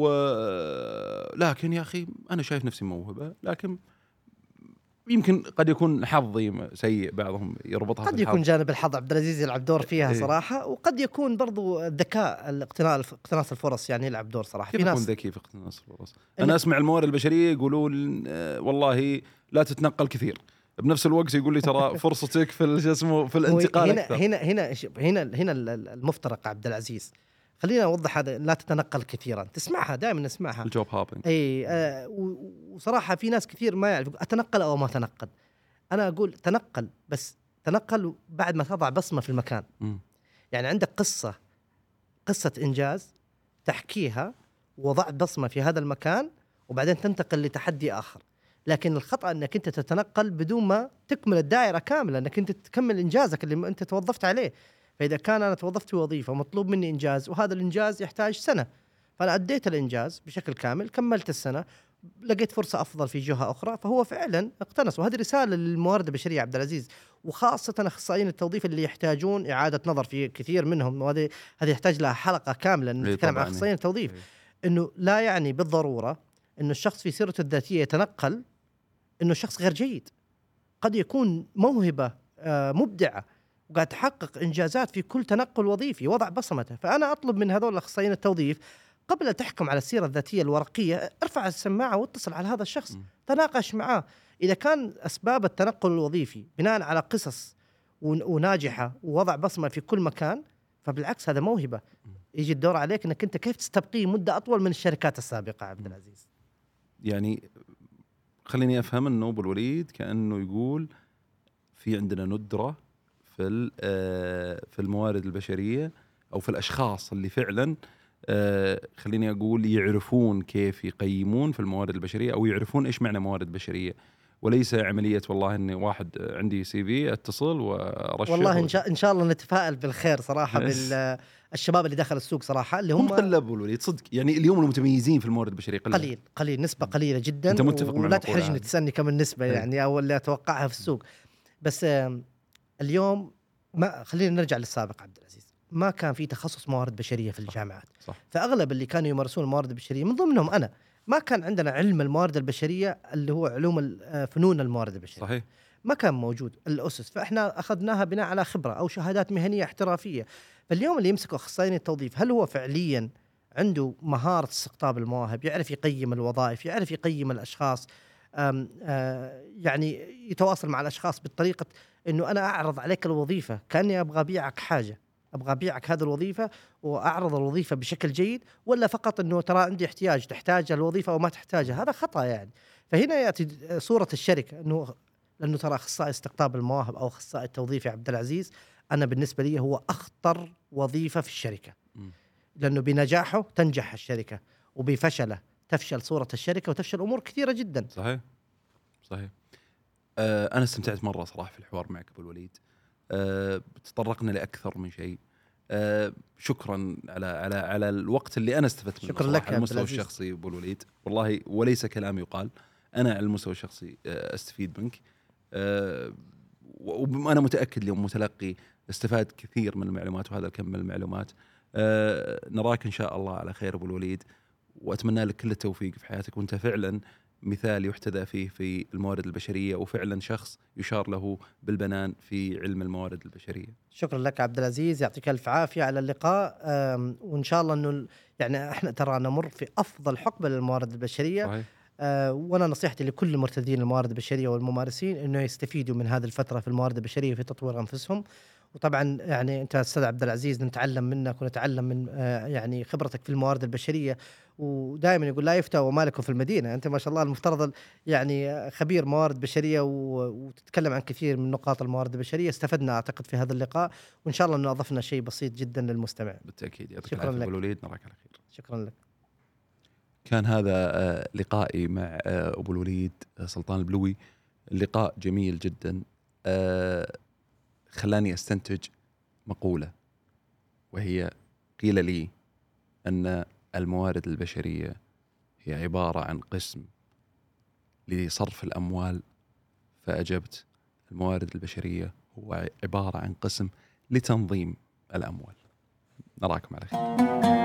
لكن يا أخي أنا شايف نفسي موهبة، لكن يمكن قد يكون حظي سيء. بعضهم يربطها قد يكون جانب الحظ عبد العزيز يلعب دور فيها صراحة، وقد يكون برضو الذكاء اقتناص الفرص يعني يلعب دور صراحة. كيف يكون ذكي في اقتناص الفرص؟ أنا أسمع الموارد البشرية يقولون والله لا تتنقل كثير، بنفس الوقت يقول لي ترى فرصتك في في الانتقال هنا أكثر. هنا المفترق عبد العزيز. خلينا أوضح هذا: لا تتنقل كثيرا، تسمعها دائما نسمعها، الجوب هابينج. وصراحة في ناس كثير ما يعرف أتنقل أو ما تنقل. أنا أقول تنقل، بس تنقل بعد ما تضع بصمة في المكان. يعني عندك قصة إنجاز تحكيها وضع بصمة في هذا المكان، وبعدين تنتقل لتحدي آخر. لكن الخطأ أنك أنت تتنقل بدون ما تكمل الدائرة كاملة، أنك أنت تكمل إنجازك اللي أنت توظفت عليه. فإذا كان أنا توظفت في وظيفة ومطلوب مني إنجاز، وهذا الإنجاز يحتاج سنة، فأنا أديت الإنجاز بشكل كامل، كملت السنة، لقيت فرصة أفضل في جهة أخرى، فهو فعلا اقتنص. وهذه رسالة للموارد البشرية عبد العزيز، وخاصة أخصائيين التوظيف اللي يحتاجون إعادة نظر في كثير منهم، وهذه يحتاج لها حلقة كاملة نتكلم عن أخصائيين التوظيف. إنه لا يعني بالضرورة إنه الشخص في سيرته الذاتية يتنقل إنه شخص غير جيد. قد يكون موهبة مبدعة وقاعد تحقق إنجازات في كل تنقل وظيفي، وضع بصمته. فأنا أطلب من هذول الأخصائيين التوظيف قبل أن تحكم على السيرة الذاتية الورقية، ارفع السماعة واتصل على هذا الشخص، تناقش معاه. إذا كان أسباب التنقل الوظيفي بناء على قصص وناجحة ووضع بصمة في كل مكان، فبالعكس هذا موهبة. يجي الدور عليك أنك أنت كيف تستبقيه مدة أطول من الشركات السابقة عبد العزيز. يعني خليني أفهم أنه أبو الوليد كأنه يقول في عندنا ندرة في الموارد البشرية أو في الأشخاص اللي فعلا خليني أقول يعرفون كيف يقيمون في الموارد البشرية أو يعرفون إيش معنى موارد بشرية، وليس عملية والله إني واحد عندي CV أتصل وأرشح. والله إن شاء الله نتفائل بالخير صراحة بالشباب اللي دخل السوق صراحة، اللي هم قلة أبو الوليد صدق. يعني اليوم المتميزين في الموارد البشرية قليل نسبة قليلة جدا. أنت متفق معي؟ ولا تحرجني تسألني كم النسبة يعني أو اللي أتوقعها في السوق. بس اليوم ما خلينا نرجع للسابق عبد العزيز، ما كان في تخصص موارد بشرية في الجامعات. صح. فأغلب اللي كانوا يمارسون الموارد البشرية من ضمنهم أنا، ما كان عندنا علم الموارد البشرية اللي هو علوم فنون الموارد البشرية. صحيح. ما كان موجود الأسس، فإحنا أخذناها بناء على خبرة أو شهادات مهنية احترافية. فاليوم اللي يمسكوا أخصائيين التوظيف، هل هو فعليا عنده مهارة استقطاب المواهب، يعرف يقيم الوظائف، يعرف يقيم الأشخاص، يعني يتواصل مع الأشخاص بالطريقة إنه أنا أعرض عليك الوظيفة كأني أبغى أبيعك حاجة، أبغى أبيعك هذه الوظيفة وأعرض الوظيفة بشكل جيد، ولا فقط إنه ترى عندي احتياج، تحتاج الوظيفة أو ما تحتاجها. هذا خطأ يعني. فهنا يأتي صورة الشركة، لأنه ترى أخصائي استقطاب المواهب أو أخصائي التوظيف يا عبد العزيز، أنا بالنسبة لي هو أخطر وظيفة في الشركة. لأنه بنجاحه تنجح الشركة، وبفشله تفشل صورة الشركة وتفشل أمور كثيرة جدا. صحيح. أنا استمتعت مرة صراحة في الحوار معك أبو الوليد. تطرقنا لأكثر من شيء. شكرا على الوقت اللي أنا استفدت منه. شكرا لك على المستوى الشخصي أبو الوليد والله، وليس كلام يقال، أنا على المستوى الشخصي أستفيد منك. وأنا متأكد اليوم متلقي استفاد كثير من المعلومات، وهذا الكم من المعلومات. نراك إن شاء الله على خير أبو الوليد، وأتمنى لك كل التوفيق في حياتك، وأنت فعلا مثال يحتذى فيه في الموارد البشرية، وفعلا شخص يشار له بالبنان في علم الموارد البشرية. شكرا لك عبد العزيز، يعطيك الف عافية على اللقاء. وإن شاء الله أنه يعني احنا ترى نمر في أفضل حقبة للموارد البشرية. صحيح. وانا نصيحتي لكل مرتدين الموارد البشرية والممارسين انه يستفيدوا من هذه الفترة في الموارد البشرية في تطوير انفسهم. وطبعا يعني انت استاذ عبد العزيز نتعلم منك ونتعلم من يعني خبرتك في الموارد البشرية. ودائما يقول لا يفتى وما لكم في المدينة. انت ما شاء الله المفترض يعني خبير موارد بشرية وتتكلم عن كثير من نقاط الموارد البشرية. استفدنا اعتقد في هذا اللقاء، وان شاء الله انه اضفنا شيء بسيط جدا للمستمع. بالتأكيد. يعطيك العافية أبو الوليد، نراك على خير. شكرا لك. كان هذا لقائي مع أبو الوليد سلطان البلوي. اللقاء جميل جدا، خلاني أستنتج مقولة، وهي قيل لي أن الموارد البشرية هي عبارة عن قسم لصرف الأموال، فأجبت الموارد البشرية هو عبارة عن قسم لتنظيم الأموال. نراكم على خير.